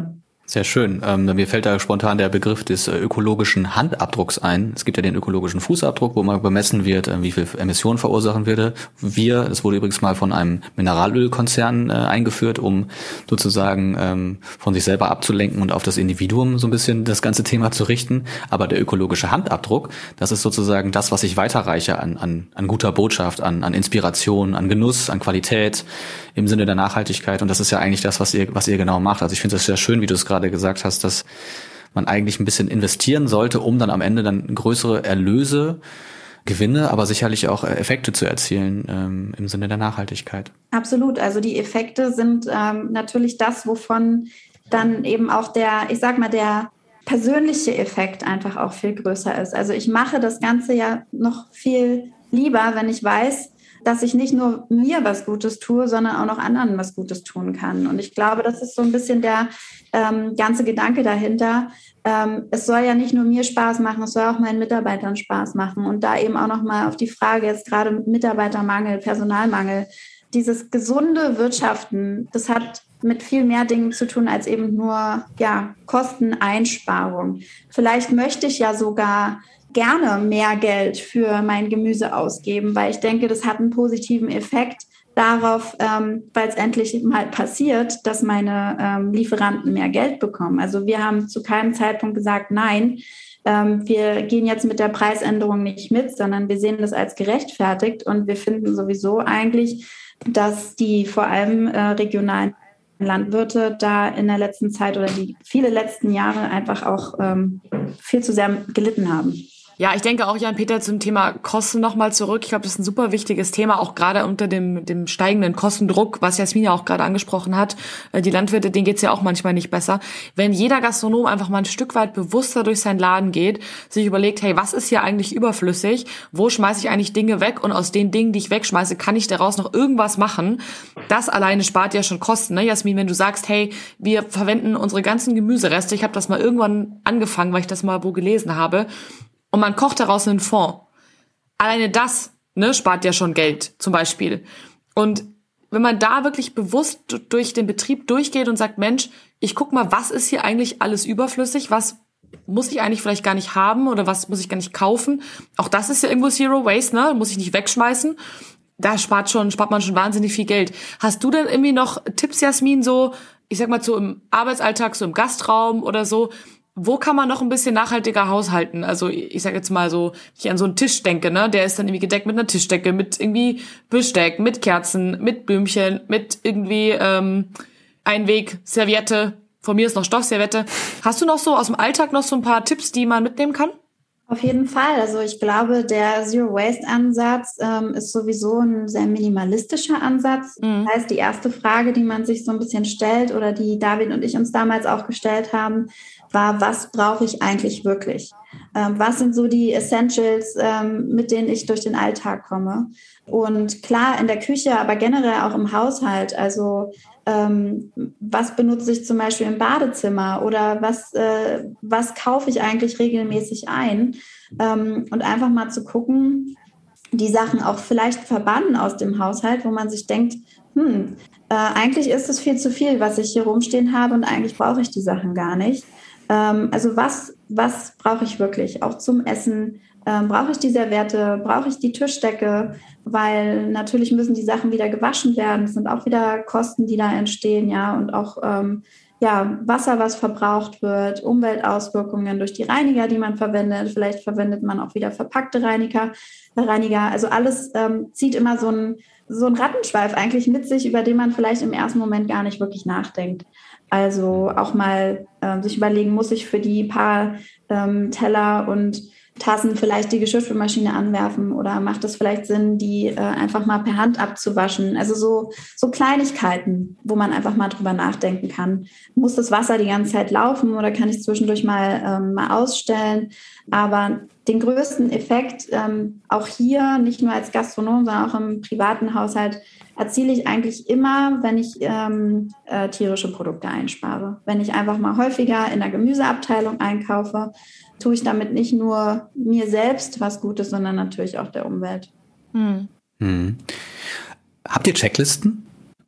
S3: Sehr schön. Ähm, mir fällt da spontan der Begriff des äh, ökologischen Handabdrucks ein. Es gibt ja den ökologischen Fußabdruck, wo mal bemessen wird, äh, wie viel Emissionen verursachen würde. Wir, das wurde übrigens mal von einem Mineralölkonzern äh, eingeführt, um sozusagen ähm, von sich selber abzulenken und auf das Individuum so ein bisschen das ganze Thema zu richten. Aber der ökologische Handabdruck, das ist sozusagen das, was ich weiterreiche an, an, an guter Botschaft, an, an Inspiration, an Genuss, an Qualität im Sinne der Nachhaltigkeit. Und das ist ja eigentlich das, was ihr, was ihr genau macht. Also ich finde das sehr schön, wie du es gerade gesagt hast, dass man eigentlich ein bisschen investieren sollte, um dann am Ende dann größere Erlöse, Gewinne, aber sicherlich auch Effekte zu erzielen ähm, im Sinne der Nachhaltigkeit.
S1: Absolut. Also die Effekte sind ähm, natürlich das, wovon dann eben auch der, ich sag mal, der persönliche Effekt einfach auch viel größer ist. Also ich mache das Ganze ja noch viel lieber, wenn ich weiß, dass ich nicht nur mir was Gutes tue, sondern auch noch anderen was Gutes tun kann. Und ich glaube, das ist so ein bisschen der ähm, ganze Gedanke dahinter. Ähm, es soll ja nicht nur mir Spaß machen, es soll auch meinen Mitarbeitern Spaß machen. Und da eben auch nochmal auf die Frage jetzt gerade mit Mitarbeitermangel, Personalmangel, dieses gesunde Wirtschaften, das hat mit viel mehr Dingen zu tun als eben nur ja, Kosteneinsparung. Vielleicht möchte ich ja sogar gerne mehr Geld für mein Gemüse ausgeben, weil ich denke, das hat einen positiven Effekt darauf, ähm, weil es endlich mal passiert, dass meine ähm, Lieferanten mehr Geld bekommen. Also wir haben zu keinem Zeitpunkt gesagt, nein, ähm, wir gehen jetzt mit der Preisänderung nicht mit, sondern wir sehen das als gerechtfertigt und wir finden sowieso eigentlich, dass die vor allem äh, regionalen Landwirte da in der letzten Zeit oder die viele letzten Jahre einfach auch ähm, viel zu sehr gelitten haben.
S2: Ja, ich denke auch, Jan-Peter, zum Thema Kosten nochmal zurück. Ich glaube, das ist ein super wichtiges Thema, auch gerade unter dem dem steigenden Kostendruck, was Jasmin ja auch gerade angesprochen hat. Die Landwirte, denen geht's ja auch manchmal nicht besser. Wenn jeder Gastronom einfach mal ein Stück weit bewusster durch seinen Laden geht, sich überlegt, hey, was ist hier eigentlich überflüssig? Wo schmeiße ich eigentlich Dinge weg? Und aus den Dingen, die ich wegschmeiße, kann ich daraus noch irgendwas machen? Das alleine spart ja schon Kosten, ne, Jasmin? Wenn du sagst, hey, wir verwenden unsere ganzen Gemüsereste, ich habe das mal irgendwann angefangen, weil ich das mal wo gelesen habe, und man kocht daraus einen Fond. Alleine das, ne, spart ja schon Geld, zum Beispiel. Und wenn man da wirklich bewusst durch den Betrieb durchgeht und sagt, Mensch, ich guck mal, was ist hier eigentlich alles überflüssig? Was muss ich eigentlich vielleicht gar nicht haben oder was muss ich gar nicht kaufen? Auch das ist ja irgendwo Zero Waste, ne? Muss ich nicht wegschmeißen. Da spart schon, spart man schon wahnsinnig viel Geld. Hast du denn irgendwie noch Tipps, Jasmin, so, ich sag mal, so im Arbeitsalltag, so im Gastraum oder so? Wo kann man noch ein bisschen nachhaltiger haushalten? Also ich sag jetzt mal so, wenn ich an so einen Tisch denke, ne, der ist dann irgendwie gedeckt mit einer Tischdecke, mit irgendwie Besteck, mit Kerzen, mit Blümchen, mit irgendwie ähm, Einweg-Serviette. Von mir ist noch Stoffserviette. Hast du noch so aus dem Alltag noch so ein paar Tipps, die man mitnehmen kann?
S1: Auf jeden Fall. Also ich glaube, der Zero-Waste-Ansatz ähm, ist sowieso ein sehr minimalistischer Ansatz. Mhm. Das heißt, die erste Frage, die man sich so ein bisschen stellt oder die David und ich uns damals auch gestellt haben, war, was brauche ich eigentlich wirklich? Ähm, was sind so die Essentials, ähm, mit denen ich durch den Alltag komme? Und klar, in der Küche, aber generell auch im Haushalt. Also ähm, was benutze ich zum Beispiel im Badezimmer oder was, äh, was kaufe ich eigentlich regelmäßig ein? Ähm, und einfach mal zu gucken, die Sachen auch vielleicht verbannen aus dem Haushalt, wo man sich denkt, hm, äh, eigentlich ist es viel zu viel, was ich hier rumstehen habe und eigentlich brauche ich die Sachen gar nicht. Ähm, also was, was brauche ich wirklich? Auch zum Essen. Ähm, brauche ich die Serviette? Brauche ich die Tischdecke? Weil natürlich müssen die Sachen wieder gewaschen werden. Es sind auch wieder Kosten, die da entstehen, ja. Und auch ähm, ja, Wasser, was verbraucht wird, Umweltauswirkungen durch die Reiniger, die man verwendet. Vielleicht verwendet man auch wieder verpackte Reiniger. Reiniger. Also alles ähm, zieht immer so ein so ein Rattenschweif eigentlich mit sich, über den man vielleicht im ersten Moment gar nicht wirklich nachdenkt. Also auch mal äh, sich überlegen, muss ich für die paar ähm, Teller und Tassen vielleicht die Geschirrspülmaschine anwerfen oder macht es vielleicht Sinn, die äh, einfach mal per Hand abzuwaschen? Also so, so Kleinigkeiten, wo man einfach mal drüber nachdenken kann. Muss das Wasser die ganze Zeit laufen oder kann ich zwischendurch mal, ähm, mal ausstellen? Aber den größten Effekt, ähm, auch hier, nicht nur als Gastronom, sondern auch im privaten Haushalt, erziele ich eigentlich immer, wenn ich ähm, äh, tierische Produkte einspare. Wenn ich einfach mal häufiger in der Gemüseabteilung einkaufe, tue ich damit nicht nur mir selbst was Gutes, sondern natürlich auch der Umwelt.
S3: Hm. Hm. Habt ihr Checklisten?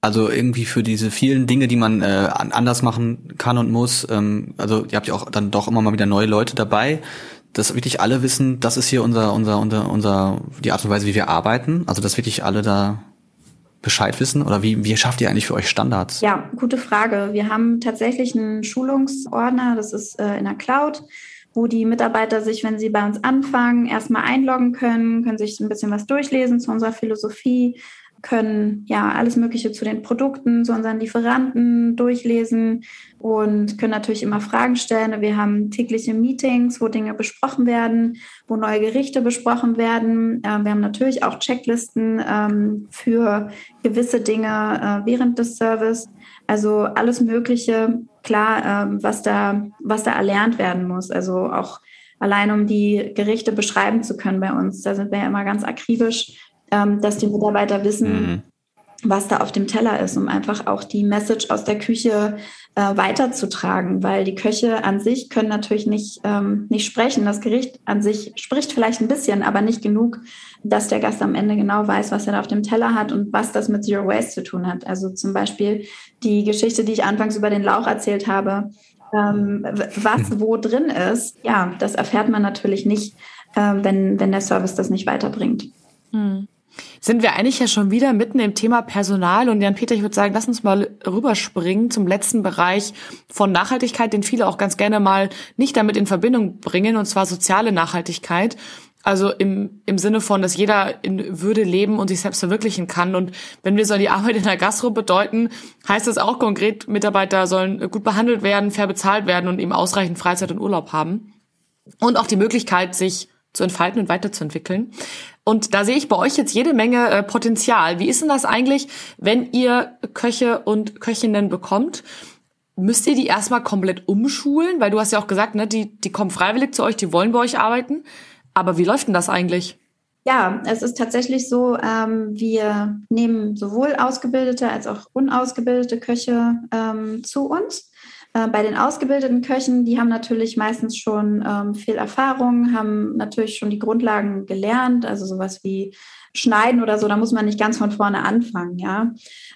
S3: Also irgendwie für diese vielen Dinge, die man äh, anders machen kann und muss. Ähm, also ihr habt ja auch dann doch immer mal wieder neue Leute dabei, dass wirklich alle wissen, das ist hier unser, unser, unser, unser, die Art und Weise, wie wir arbeiten. Also dass wirklich alle da Bescheid wissen? Oder wie, wie schafft ihr eigentlich für euch Standards?
S1: Ja, gute Frage. Wir haben tatsächlich einen Schulungsordner, das ist äh, in der Cloud, wo die Mitarbeiter sich, wenn sie bei uns anfangen, erstmal einloggen können, können sich ein bisschen was durchlesen zu unserer Philosophie, können ja alles Mögliche zu den Produkten, zu unseren Lieferanten durchlesen und können natürlich immer Fragen stellen. Wir haben tägliche Meetings, wo Dinge besprochen werden, wo neue Gerichte besprochen werden. Wir haben natürlich auch Checklisten ähm, für gewisse Dinge äh, während des Service. Also alles Mögliche, klar, ähm, was da, was da erlernt werden muss. Also auch allein, um die Gerichte beschreiben zu können bei uns. Da sind wir ja immer ganz akribisch, dass die Mitarbeiter wissen, mhm. was da auf dem Teller ist, um einfach auch die Message aus der Küche äh, weiterzutragen, weil die Köche an sich können natürlich nicht, ähm, nicht sprechen. Das Gericht an sich spricht vielleicht ein bisschen, aber nicht genug, dass der Gast am Ende genau weiß, was er da auf dem Teller hat und was das mit Zero Waste zu tun hat. Also zum Beispiel die Geschichte, die ich anfangs über den Lauch erzählt habe, ähm, was wo drin ist, ja, das erfährt man natürlich nicht, äh, wenn, wenn der Service das nicht weiterbringt.
S2: Hm. Sind wir eigentlich ja schon wieder mitten im Thema Personal und Jan-Peter, ich würde sagen, lass uns mal rüberspringen zum letzten Bereich von Nachhaltigkeit, den viele auch ganz gerne mal nicht damit in Verbindung bringen, und zwar soziale Nachhaltigkeit. Also im im Sinne von, dass jeder in Würde leben und sich selbst verwirklichen kann. Und wenn wir so die Arbeit in der Gastro bedeuten, heißt das auch konkret, Mitarbeiter sollen gut behandelt werden, fair bezahlt werden und eben ausreichend Freizeit und Urlaub haben. Und auch die Möglichkeit, sich zu entfalten und weiterzuentwickeln. Und da sehe ich bei euch jetzt jede Menge äh, Potenzial. Wie ist denn das eigentlich, wenn ihr Köche und Köchinnen bekommt? Müsst ihr die erstmal komplett umschulen? Weil du hast ja auch gesagt, ne, die, die kommen freiwillig zu euch, die wollen bei euch arbeiten. Aber wie läuft denn das eigentlich?
S1: Ja, es ist tatsächlich so, ähm, wir nehmen sowohl ausgebildete als auch unausgebildete Köche ähm, zu uns. Bei den ausgebildeten Köchen, die haben natürlich meistens schon ähm, viel Erfahrung, haben natürlich schon die Grundlagen gelernt, also sowas wie Schneiden oder so, da muss man nicht ganz von vorne anfangen, ja.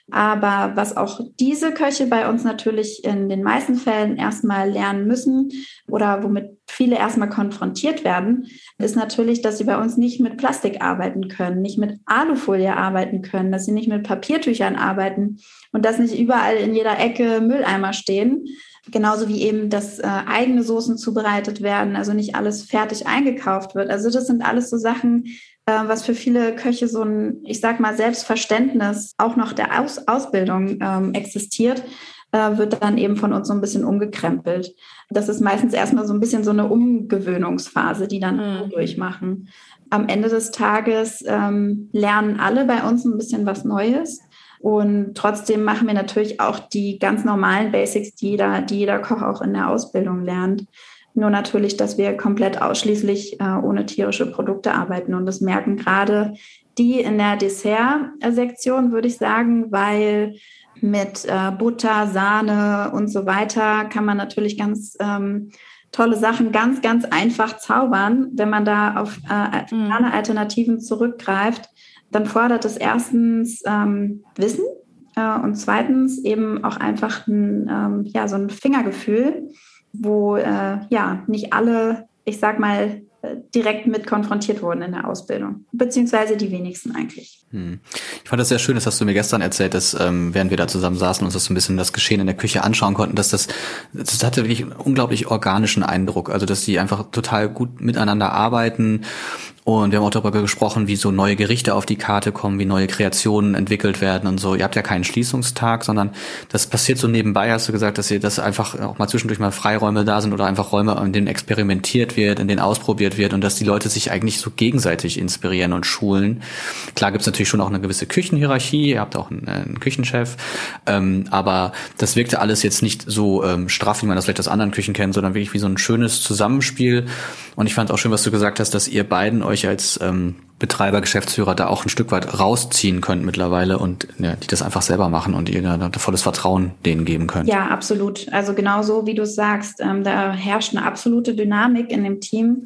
S1: Aber was auch diese Köche bei uns natürlich in den meisten Fällen erstmal lernen müssen oder womit viele erstmal konfrontiert werden, ist natürlich, dass sie bei uns nicht mit Plastik arbeiten können, nicht mit Alufolie arbeiten können, dass sie nicht mit Papiertüchern arbeiten und dass nicht überall in jeder Ecke Mülleimer stehen. Genauso wie eben, dass äh, eigene Soßen zubereitet werden, also nicht alles fertig eingekauft wird. Also das sind alles so Sachen, äh, was für viele Köche so ein, ich sag mal, Selbstverständnis auch noch der Aus- Ausbildung ähm, existiert, äh, wird dann eben von uns so ein bisschen umgekrempelt. Das ist meistens erstmal so ein bisschen so eine Umgewöhnungsphase, die dann alle durchmachen. Am Ende des Tages ähm, lernen alle bei uns ein bisschen was Neues. Und trotzdem machen wir natürlich auch die ganz normalen Basics, die jeder, die jeder Koch auch in der Ausbildung lernt. Nur natürlich, dass wir komplett ausschließlich äh, ohne tierische Produkte arbeiten. Und das merken gerade die in der Dessert-Sektion, würde ich sagen, weil mit äh, Butter, Sahne und so weiter kann man natürlich ganz ähm, tolle Sachen ganz, ganz einfach zaubern. Wenn man da auf äh, vegane Alternativen zurückgreift, dann fordert es erstens ähm, Wissen äh, und zweitens eben auch einfach ein, ähm, ja, so ein Fingergefühl, wo äh, ja nicht alle, ich sag mal, direkt mit konfrontiert wurden in der Ausbildung, beziehungsweise die wenigsten eigentlich.
S3: Hm. Ich fand das sehr schön, das hast du mir gestern erzählt, dass ähm, während wir da zusammen saßen und uns das so ein bisschen das Geschehen in der Küche anschauen konnten, dass das, das hatte wirklich einen unglaublich organischen Eindruck, also dass die einfach total gut miteinander arbeiten. Und wir haben auch darüber gesprochen, wie so neue Gerichte auf die Karte kommen, wie neue Kreationen entwickelt werden und so. Ihr habt ja keinen Schließungstag, sondern das passiert so nebenbei, hast du gesagt, dass ihr das einfach auch mal zwischendurch mal Freiräume da sind oder einfach Räume, in denen experimentiert wird, in denen ausprobiert wird und dass die Leute sich eigentlich so gegenseitig inspirieren und schulen. Klar gibt's natürlich schon auch eine gewisse Küchenhierarchie, ihr habt auch einen, einen Küchenchef, ähm, aber das wirkte alles jetzt nicht so ähm, straff, wie man das vielleicht aus anderen Küchen kennt, sondern wirklich wie so ein schönes Zusammenspiel. Und ich fand auch schön, was du gesagt hast, dass ihr beiden euch als ähm, Betreiber, Geschäftsführer da auch ein Stück weit rausziehen könnt mittlerweile und ja, die das einfach selber machen und ihr da volles Vertrauen denen geben könnt.
S1: Ja, absolut. Also genau so, wie du es sagst, ähm, da herrscht eine absolute Dynamik in dem Team.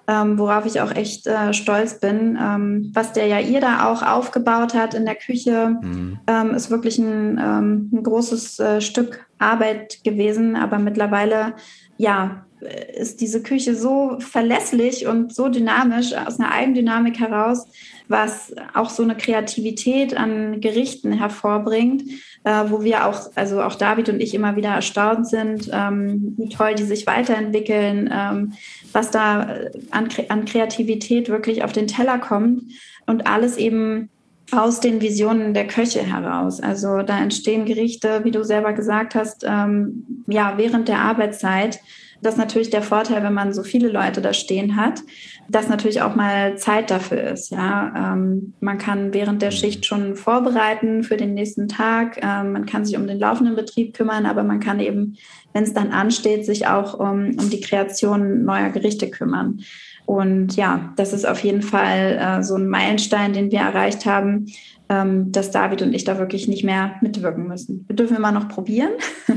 S1: ähm, worauf ich auch echt äh, stolz bin. Ähm, was der Jair da auch aufgebaut hat in der Küche, mhm. ähm, ist wirklich ein, ähm, ein großes äh, Stück Arbeit gewesen. Aber mittlerweile, ja, ist diese Küche so verlässlich und so dynamisch aus einer Eigendynamik heraus, was auch so eine Kreativität an Gerichten hervorbringt, äh, wo wir auch, also auch David und ich immer wieder erstaunt sind, ähm, wie toll die sich weiterentwickeln, ähm, was da an, an Kreativität wirklich auf den Teller kommt und alles eben aus den Visionen der Köche heraus. Also da entstehen Gerichte, wie du selber gesagt hast, ähm, ja, während der Arbeitszeit. Das ist natürlich der Vorteil, wenn man so viele Leute da stehen hat, dass natürlich auch mal Zeit dafür ist. Ja, ähm, man kann während der Schicht schon vorbereiten für den nächsten Tag. Ähm, man kann sich um den laufenden Betrieb kümmern, aber man kann eben, wenn es dann ansteht, sich auch um, um die Kreation neuer Gerichte kümmern. Und ja, das ist auf jeden Fall äh, so ein Meilenstein, den wir erreicht haben, ähm, dass David und ich da wirklich nicht mehr mitwirken müssen. Wir dürfen immer noch probieren.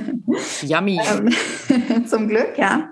S2: Yummy.
S1: ähm, zum Glück, ja.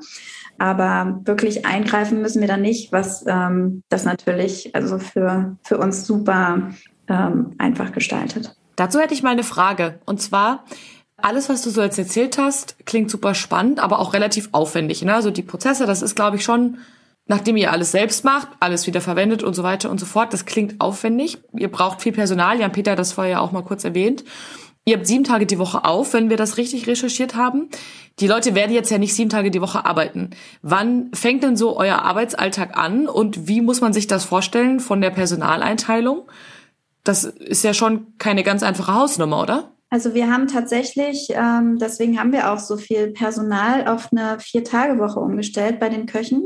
S1: Aber wirklich eingreifen müssen wir da nicht, was ähm, das natürlich also für, für uns super ähm, einfach gestaltet.
S2: Dazu hätte ich mal eine Frage. Und zwar, alles, was du so jetzt erzählt hast, klingt super spannend, aber auch relativ aufwendig. Ne? Also die Prozesse, das ist, glaube ich, schon, nachdem ihr alles selbst macht, alles wieder verwendet und so weiter und so fort, das klingt aufwendig. Ihr braucht viel Personal. Jan-Peter hat das vorher auch mal kurz erwähnt. Ihr habt sieben Tage die Woche auf, wenn wir das richtig recherchiert haben. Die Leute werden jetzt ja nicht sieben Tage die Woche arbeiten. Wann fängt denn so euer Arbeitsalltag an und wie muss man sich das vorstellen von der Personaleinteilung? Das ist ja schon keine ganz einfache Hausnummer, oder?
S1: Also wir haben tatsächlich, ähm, deswegen haben wir auch so viel Personal auf eine Vier-Tage-Woche umgestellt bei den Köchen.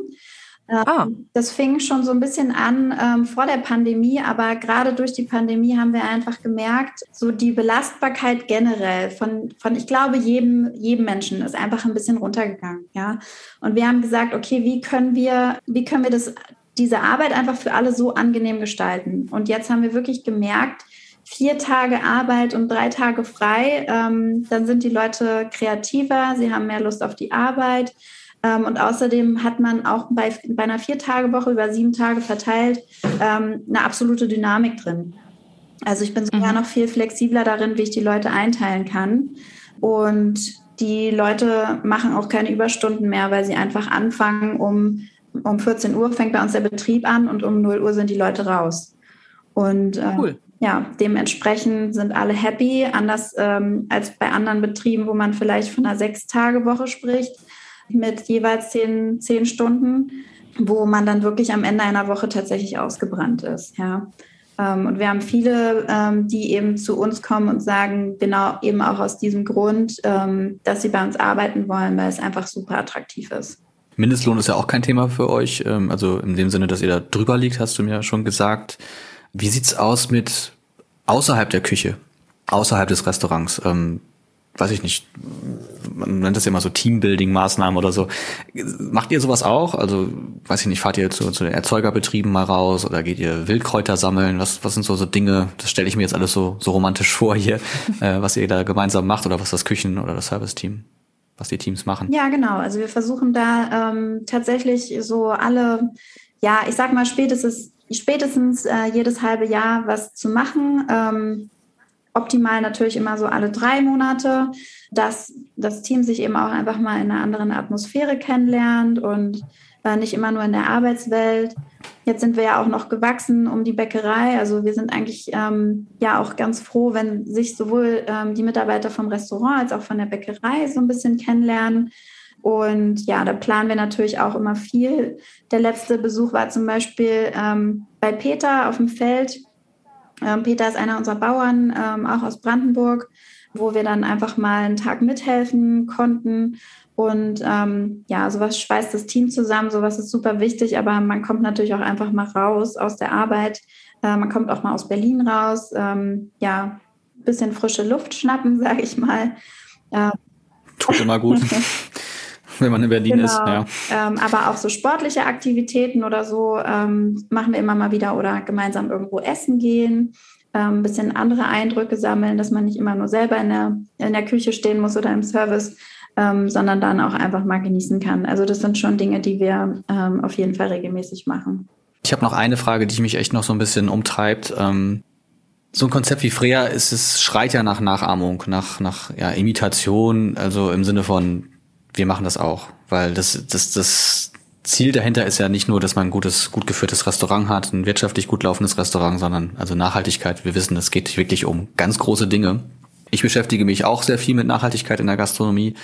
S2: Ah.
S1: Das fing schon so ein bisschen an ähm, vor der Pandemie, aber gerade durch die Pandemie haben wir einfach gemerkt, so die Belastbarkeit generell von, von ich glaube, jedem, jedem Menschen ist einfach ein bisschen runtergegangen. Ja? Und wir haben gesagt, okay, wie können wir, wie können wir das, diese Arbeit einfach für alle so angenehm gestalten? Und jetzt haben wir wirklich gemerkt, vier Tage Arbeit und drei Tage frei, ähm, dann sind die Leute kreativer, sie haben mehr Lust auf die Arbeit. Ähm, und außerdem hat man auch bei, bei einer Vier-Tage-Woche über sieben Tage verteilt ähm, eine absolute Dynamik drin. Also ich bin sogar mhm. noch viel flexibler darin, wie ich die Leute einteilen kann. Und die Leute machen auch keine Überstunden mehr, weil sie einfach anfangen, um, um vierzehn Uhr fängt bei uns der Betrieb an und um null Uhr sind die Leute raus. Und äh, cool. Ja, dementsprechend sind alle happy, anders ähm, als bei anderen Betrieben, wo man vielleicht von einer Sechs-Tage-Woche spricht, mit jeweils zehn, zehn Stunden, wo man dann wirklich am Ende einer Woche tatsächlich ausgebrannt ist. Ja. Ähm, und wir haben viele, ähm, die eben zu uns kommen und sagen, genau eben auch aus diesem Grund, ähm, dass sie bei uns arbeiten wollen, weil es einfach super attraktiv ist.
S3: Mindestlohn ist ja auch kein Thema für euch, ähm, also in dem Sinne, dass ihr da drüber liegt, hast du mir ja schon gesagt. Wie sieht's aus mit außerhalb der Küche, außerhalb des Restaurants? Ähm, weiß ich nicht, man nennt das ja immer so Teambuilding-Maßnahmen oder so. Macht ihr sowas auch? Also, weiß ich nicht, fahrt ihr zu, zu den Erzeugerbetrieben mal raus oder geht ihr Wildkräuter sammeln? Was, was sind so, so Dinge, das stelle ich mir jetzt alles so, so romantisch vor hier, äh, was ihr da gemeinsam macht oder was das Küchen- oder das Service-Team, was die Teams machen?
S1: Ja, genau. Also wir versuchen da ähm, tatsächlich so alle, ja, ich sag mal spätestens, spätestens äh, jedes halbe Jahr was zu machen. Ähm, Optimal natürlich immer so alle drei Monate, dass das Team sich eben auch einfach mal in einer anderen Atmosphäre kennenlernt und äh, nicht immer nur in der Arbeitswelt. Jetzt sind wir ja auch noch gewachsen um die Bäckerei. Also wir sind eigentlich ähm, ja auch ganz froh, wenn sich sowohl ähm, die Mitarbeiter vom Restaurant als auch von der Bäckerei so ein bisschen kennenlernen. Und ja, da planen wir natürlich auch immer viel. Der letzte Besuch war zum Beispiel ähm, bei Peter auf dem Feld. Ähm, Peter ist einer unserer Bauern, ähm, auch aus Brandenburg, wo wir dann einfach mal einen Tag mithelfen konnten. Und ähm, ja, sowas schweißt das Team zusammen, sowas ist super wichtig, aber man kommt natürlich auch einfach mal raus aus der Arbeit. Äh, man kommt auch mal aus Berlin raus, ähm, ja, ein bisschen frische Luft schnappen, sage ich mal. Äh,
S3: Tut immer gut. Wenn man in Berlin
S1: genau.
S3: ist, ja.
S1: Ähm, aber auch so sportliche Aktivitäten oder so ähm, machen wir immer mal wieder oder gemeinsam irgendwo essen gehen, ähm, ein bisschen andere Eindrücke sammeln, dass man nicht immer nur selber in der, in der Küche stehen muss oder im Service. ähm, sondern dann auch einfach mal genießen kann. Also das sind schon Dinge, die wir ähm, auf jeden Fall regelmäßig machen.
S3: Ich habe noch eine Frage, die mich echt noch so ein bisschen umtreibt. Ähm, so ein Konzept wie Freya ist es schreit ja nach Nachahmung, nach nach ja, Imitation, also im Sinne von wir machen das auch, weil das das das Ziel dahinter ist ja nicht nur, dass man ein gutes, gut geführtes Restaurant hat, ein wirtschaftlich gut laufendes Restaurant, sondern also Nachhaltigkeit. Wir wissen, es geht wirklich um ganz große Dinge. Ich beschäftige mich auch sehr viel mit Nachhaltigkeit in der Gastronomie,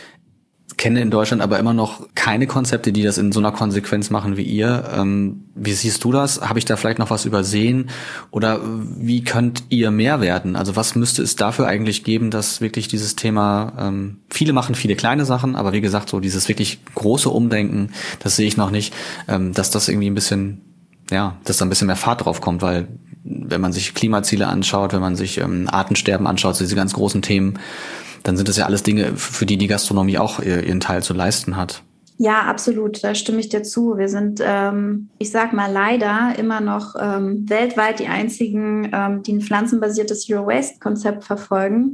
S3: kenne in Deutschland aber immer noch keine Konzepte, die das in so einer Konsequenz machen wie ihr. Ähm, wie siehst du das? Habe ich da vielleicht noch was übersehen? Oder wie könnt ihr mehr werden? Also was müsste es dafür eigentlich geben, dass wirklich dieses Thema, ähm, viele machen viele kleine Sachen, aber wie gesagt, so dieses wirklich große Umdenken, das sehe ich noch nicht, ähm, dass das irgendwie ein bisschen, ja, dass da ein bisschen mehr Fahrt drauf kommt, weil wenn man sich Klimaziele anschaut, wenn man sich ähm, Artensterben anschaut, so diese ganz großen Themen, dann sind das ja alles Dinge, für die die Gastronomie auch ihren Teil zu leisten hat.
S1: Ja, absolut, da stimme ich dir zu. Wir sind, ähm, ich sag mal leider, immer noch ähm, weltweit die einzigen, ähm, die ein pflanzenbasiertes Zero-Waste-Konzept verfolgen.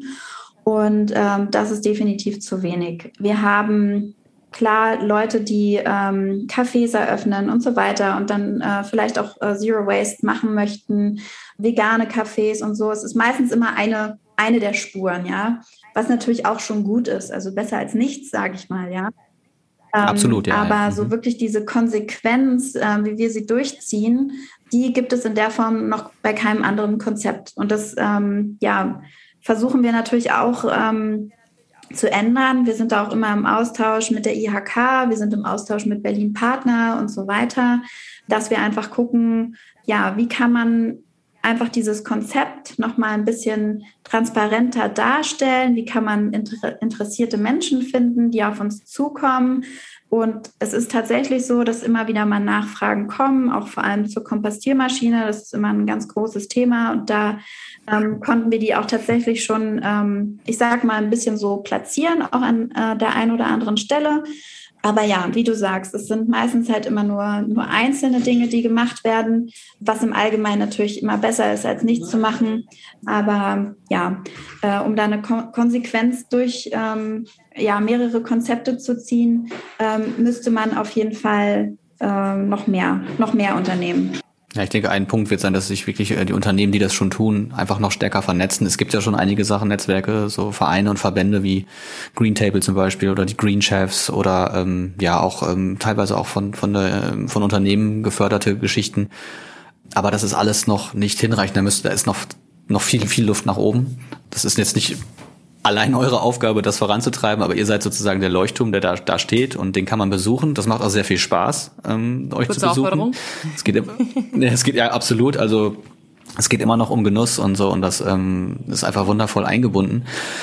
S1: Und ähm, das ist definitiv zu wenig. Wir haben klar Leute, die ähm, Cafés eröffnen und so weiter und dann äh, vielleicht auch äh, Zero-Waste machen möchten, vegane Cafés und so. Es ist meistens immer eine, eine der Spuren, ja. Was natürlich auch schon gut ist, also besser als nichts, sage ich mal, ja. Ähm,
S3: Absolut, ja.
S1: Aber
S3: ja.
S1: so wirklich diese Konsequenz, äh, wie wir sie durchziehen, die gibt es in der Form noch bei keinem anderen Konzept. Und das, ähm, ja, versuchen wir natürlich auch ähm, zu ändern. Wir sind da auch immer im Austausch mit der I H K, wir sind im Austausch mit Berlin Partner und so weiter, dass wir einfach gucken, ja, wie kann man einfach dieses Konzept noch mal ein bisschen transparenter darstellen. Wie kann man inter- interessierte Menschen finden, die auf uns zukommen? Und es ist tatsächlich so, dass immer wieder mal Nachfragen kommen, auch vor allem zur Kompostiermaschine. Das ist immer ein ganz großes Thema. Und da ähm, konnten wir die auch tatsächlich schon, ähm, ich sag mal, ein bisschen so platzieren, auch an äh, der einen oder anderen Stelle. Aber ja, wie du sagst, es sind meistens halt immer nur, nur einzelne Dinge, die gemacht werden, was im Allgemeinen natürlich immer besser ist, als nichts zu machen. Aber ja, äh, um da eine Ko- Konsequenz durch ähm, ja, mehrere Konzepte zu ziehen, ähm, müsste man auf jeden Fall äh, noch mehr, noch mehr unternehmen.
S3: Ja, ich denke, ein Punkt wird sein, dass sich wirklich die Unternehmen, die das schon tun, einfach noch stärker vernetzen. Es gibt ja schon einige Sachen, Netzwerke, so Vereine und Verbände wie Green Table zum Beispiel oder die Green Chefs oder ähm, ja auch ähm, teilweise auch von von der von Unternehmen geförderte Geschichten. Aber das ist alles noch nicht hinreichend. Da müsste, da ist noch noch viel viel Luft nach oben. Das ist jetzt nicht allein eure Aufgabe, das voranzutreiben, aber ihr seid sozusagen der Leuchtturm, der da, da steht und den kann man besuchen. Das macht auch sehr viel Spaß, ähm, euch Kurze zu besuchen. Aufforderung. Es geht, es geht ja absolut, also es geht immer noch um Genuss und so und das ähm, ist einfach wundervoll eingebunden.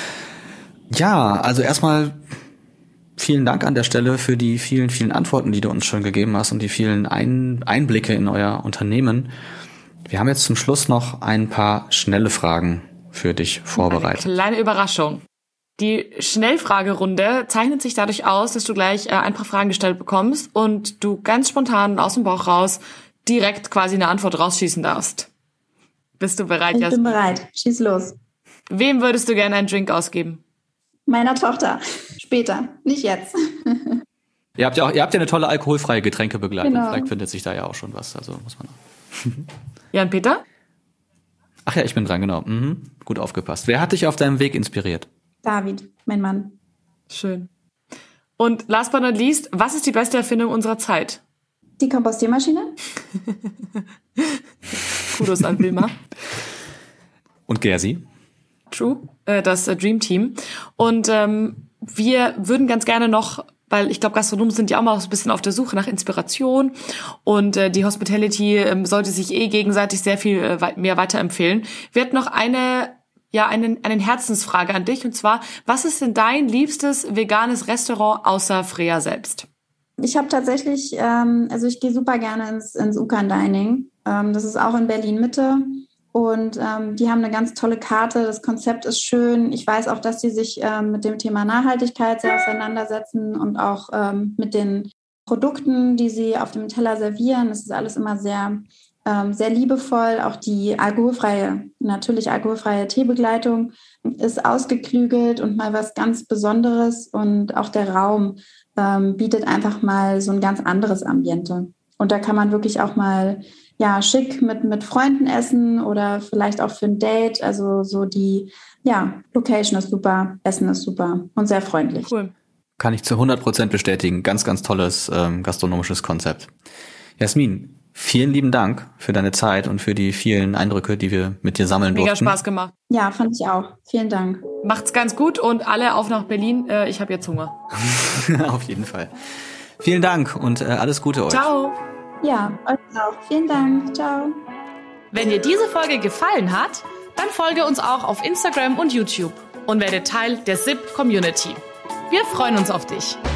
S3: Ja, also erstmal vielen Dank an der Stelle für die vielen, vielen Antworten, die du uns schon gegeben hast und die vielen Ein- Einblicke in euer Unternehmen. Wir haben jetzt zum Schluss noch ein paar schnelle Fragen für dich vorbereitet.
S2: Eine kleine Überraschung. Die Schnellfragerunde zeichnet sich dadurch aus, dass du gleich äh, ein paar Fragen gestellt bekommst und du ganz spontan aus dem Bauch raus direkt quasi eine Antwort rausschießen darfst. Bist du bereit,
S1: Ich
S2: Jasmin?
S1: bin bereit. Schieß los.
S2: Wem würdest du gerne einen Drink ausgeben?
S1: Meiner Tochter. Später, nicht jetzt.
S3: Ihr habt ja auch, ihr habt ja eine tolle alkoholfreie Getränkebegleitung.
S1: Genau.
S3: Vielleicht findet sich da ja auch schon was. Also muss man auch.
S2: Jan-Peter?
S3: Ach ja, ich bin dran, genau. Mhm. Gut aufgepasst. Wer hat dich auf deinem Weg inspiriert?
S1: David, mein Mann.
S2: Schön. Und last but not least, was ist die beste Erfindung unserer Zeit?
S1: Die Kompostiermaschine.
S2: Kudos an Wilma.
S3: Und Gersi?
S2: True, äh, das äh, Dream Team. Und ähm, wir würden ganz gerne noch, weil ich glaube, Gastronomen sind ja auch mal so ein bisschen auf der Suche nach Inspiration und äh, die Hospitality ähm, sollte sich eh gegenseitig sehr viel äh, mehr weiterempfehlen. Wir hätten noch eine, ja, einen, einen Herzensfrage an dich und zwar, was ist denn dein liebstes veganes Restaurant außer Freya selbst?
S1: Ich habe tatsächlich, ähm, also ich gehe super gerne ins, ins Ukan Dining. Ähm, das ist auch in Berlin Mitte. Und ähm, die haben eine ganz tolle Karte, das Konzept ist schön. Ich weiß auch, dass die sich ähm, mit dem Thema Nachhaltigkeit sehr auseinandersetzen und auch ähm, mit den Produkten, die sie auf dem Teller servieren. Das ist alles immer sehr ähm, sehr liebevoll. Auch die alkoholfreie, natürlich alkoholfreie Teebegleitung ist ausgeklügelt und mal was ganz Besonderes. Und auch der Raum ähm, bietet einfach mal so ein ganz anderes Ambiente. Und da kann man wirklich auch mal ja schick mit, mit Freunden essen oder vielleicht auch für ein Date. Also so die ja, Location ist super, Essen ist super und sehr freundlich.
S2: Cool.
S3: Kann ich zu hundert Prozent bestätigen. Ganz, ganz tolles ähm, gastronomisches Konzept. Jasmin, vielen lieben Dank für deine Zeit und für die vielen Eindrücke, die wir mit dir sammeln
S2: Mega
S3: durften.
S2: Mega Spaß gemacht.
S1: Ja, fand ich auch. Vielen Dank.
S2: Macht's ganz gut und alle auf nach Berlin. Äh, ich habe jetzt Hunger.
S3: Auf jeden Fall. Vielen Dank und äh, alles Gute euch.
S2: Ciao.
S1: Ja, euch auch. Vielen Dank. Ciao.
S2: Wenn dir diese Folge gefallen hat, dann folge uns auch auf Instagram und YouTube und werde Teil der S I P Community. Wir freuen uns auf dich.